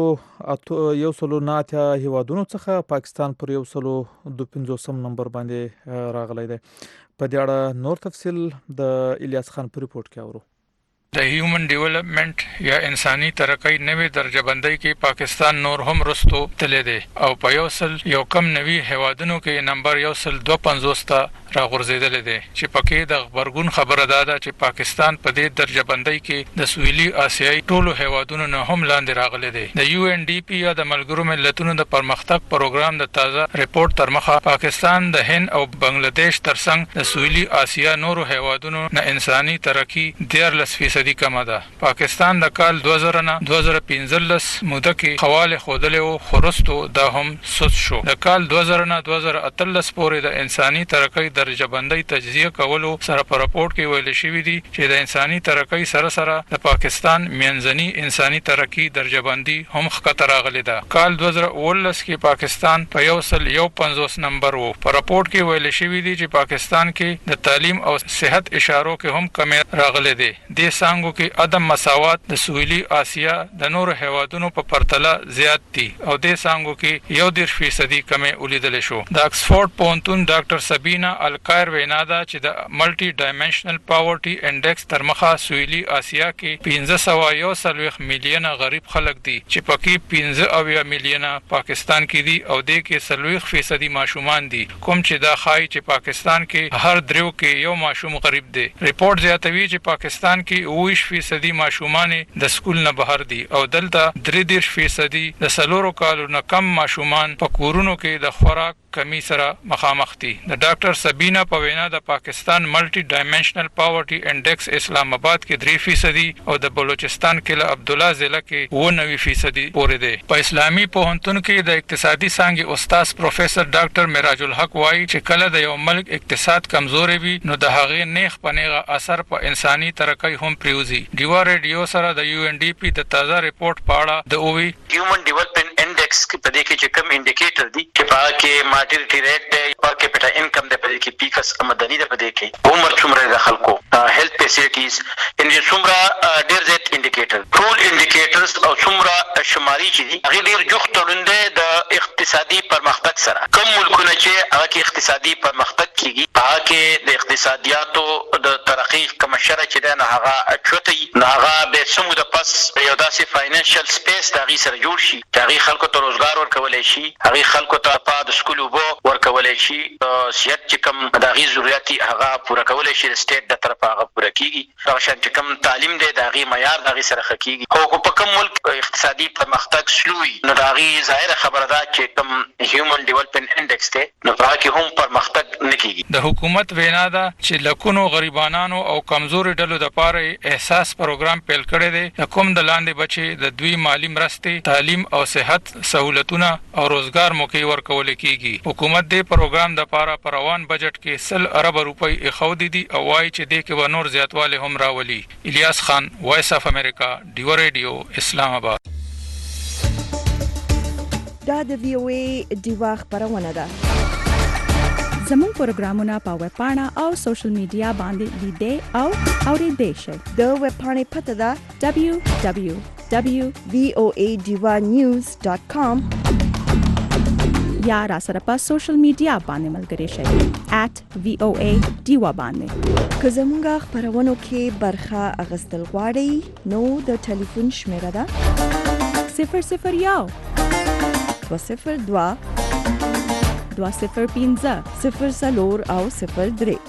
یو سلو نه اتیا هیوادونو څخه پاکستان پر یو سلو دوه پنځوسم نمبر باندې راغلی دی. په دې اړه نور تفصیل د الیاس خان په رپورټ کې اورو. د هیومن ډیولپمنٹ یا انساني ترقۍ نوې درجه بندۍ کې پاکستان نور هم رستو تللی دی او په یو سل یو کم نوي هیوادونو کې نمبر یو سل دوه پنځوس ته راغورځېدلی دی چې پکې د غبرګون خبره دا ده چې پاکستان په دې درجه بندۍ کې د سویلي آسیایي ټولو هیوادونو نه هم لاندې راغلی دی. د یو ان ډي پي یا د ملګرو ملتونو د پرمختګ پروګرام د تازه رپورټ تر مخه پاکستان د هند او بنگلاديش ترڅنګ د سویلي آسیا نورو هیوادونو نه انساني ترقۍ دیارلس فیصدي کمه ده. پاکستان د کال دوه زره نه دوه زره پنځلس موده کې خواله خودلې او خرستو دا هم سود شو. د کال دوه زره نه دوه زره اتلس پورې د انساني ترقۍ درجه بندۍ تجزیه کولو سره په راپورټ کې ویل شوی دی چې د انساني ترقۍ سره سره د پاکستان منځني انساني ترقۍ درجه بندي هم ښکته راغلی ده. کال دوه زره اوولس کې پاکستان په یو سل یو پنځوس نمبر وو. په راپورټ کې ویل شوی دی چې پاکستان کې د تعلیم او صحت اشارو کې هم کمی راغلی دی. د څنګه کې عدم مساوات د سویلي آسیا د نورو هیوادونو په پرتله زیات دي او د څنګه کې یو دېرش فیصدي کمی ولیدل شو. د اکسفورد پوهنتون ډاکټر سبینا الکایر وینا ده چې د ملټي ډایمنشنل پاورټي انډیکس تر مخه سویلي آسیا کې پنځه سوه یو څلوېښت میلیونه غریب خلک دي چې پکې پنځه اویا میلیونه پاکستان کې دي او د کې څلوېښت فیصدي ماشومان دي کوم چې دا ښایي چې پاکستان کې هر دریو کې یو ماشوم غریب دی. رپورټ زیاتوي چې پاکستان کې اوویشت فیصدي ماشومان د سکول نه بهر دي او دلته درې دېرش فیصدي د څلورو کالو نه کم ماشومان په کورونو کې د خوراک کمی سره مخامخ دي. د ډاکټر سبینا په وینا د پاکستان ملټي ډایمنشنل پاورټي انډیکس اسلام آباد کې درې فیصدي او د بلوچستان کې له عبدالله ضلع کې اووه نوي فیصدي پورې دی. په اسلامي پوهنتون کې د اقتصادي څانګې استاد پروفیسور ډاکټر معراج الحق وایي چې کله د یو ملک اقتصاد کمزوري وي نو د هغې نیغ په نیغه اثر په انساني ترقۍ هم پریوزي. ډیوا ریډیو سره د یو ان ډي پي د تازه رپورټ په اړه د اووي هیومن ډیولپمنٹ انډیکس کې په دې کې چې کوم انډیکیټر دي چې په کې مارټیلیټي ریټ دی پر کیپټا انکم د په دې کې پیکس آمدنی د په دې کې عمر څومره د خلکو هیلث فیسیلیټیز ان دې څومره ډیر زیات انډیکیټر ټول انډیکیټرز او څومره شماري چې دي هغه ډیر جوخت تړونده د اقتصادي پرمختګ سره. کوم ملکونه چې هغه کې اقتصادي پرمختګ کیږي هغه کې د اقتصادیاتو د ترقۍ کوم شرط چې ده نه هغه چوتي نه هغه به سمو د پس یو داسې فاینانشل سپیس د هغې سره جوړ شي چې هغې خلکو ته روزګار ورکولی شي هغې خلکو ته په د سکول اوبه ورکولی شي صحت چې کوم د هغې ضرورت دي هغه پوره کولی شي د سټیټ د طرفه هغه پوره کېږي. دغه شان چې کوم تعلیم دی د هغې معیار د هغې سره ښه کېږي. خو په کوم ملک اقتصادي پرمختګ سلو وي نو د هغې ظاهره خبره ده چې کوم هیومن ډیولپمنټ انډیکس دی نو په هغه کې هم پرمختګ نه کېږي. د حکومت وینا ده چې لکونو غریبانانو او کمزوري ډلو دپاره احساس پروګرام پیل کړی دی د کوم د لاندې بچې د دوی مالی مرستې تعلیم او صحت سہولتونه او روزګار موقع ورکول کېږي. حکومت دې پروګرام دپاره په روان بجټ کې سل ارب روپۍ ایښودي دي او وایي چې دې کې به نور زیاتوالی هم راولي. الیاس خان وایس اف امریکا ډیو ریډیو اسلام آباد. دا د وی او ای ډیوا خبرونه ده. زموږ پروګرامونه په ویب پاڼه او سوشل میډیا باندې لیدئ او اورېدئ شئ. د ویب پاڼې پته ده دبلیو دبلیو دبلیو ډاٹ وی او ای ډیوا نیوز ډاٹ کام یا را سره په سوشل میډیا باندې ملګري شئ ایٹ وی او ای ډیوا باندې. که زموږ خبرونو کې برخه اخیستل غواړئ نو د ټلیفون شمیره ده صفر صفر یو دوه صفر دوه دوه صفر پنځه صفر څلور او صفر درې.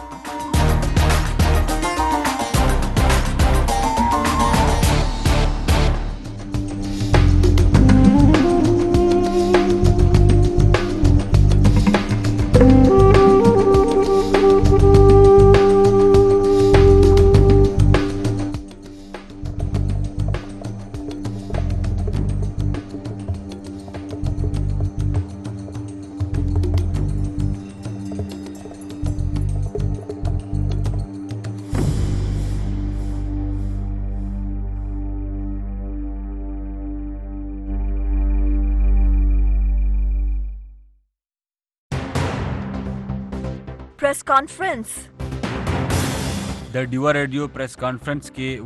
Press conference. د ډیوا ریډیو پریس کانفرنس کې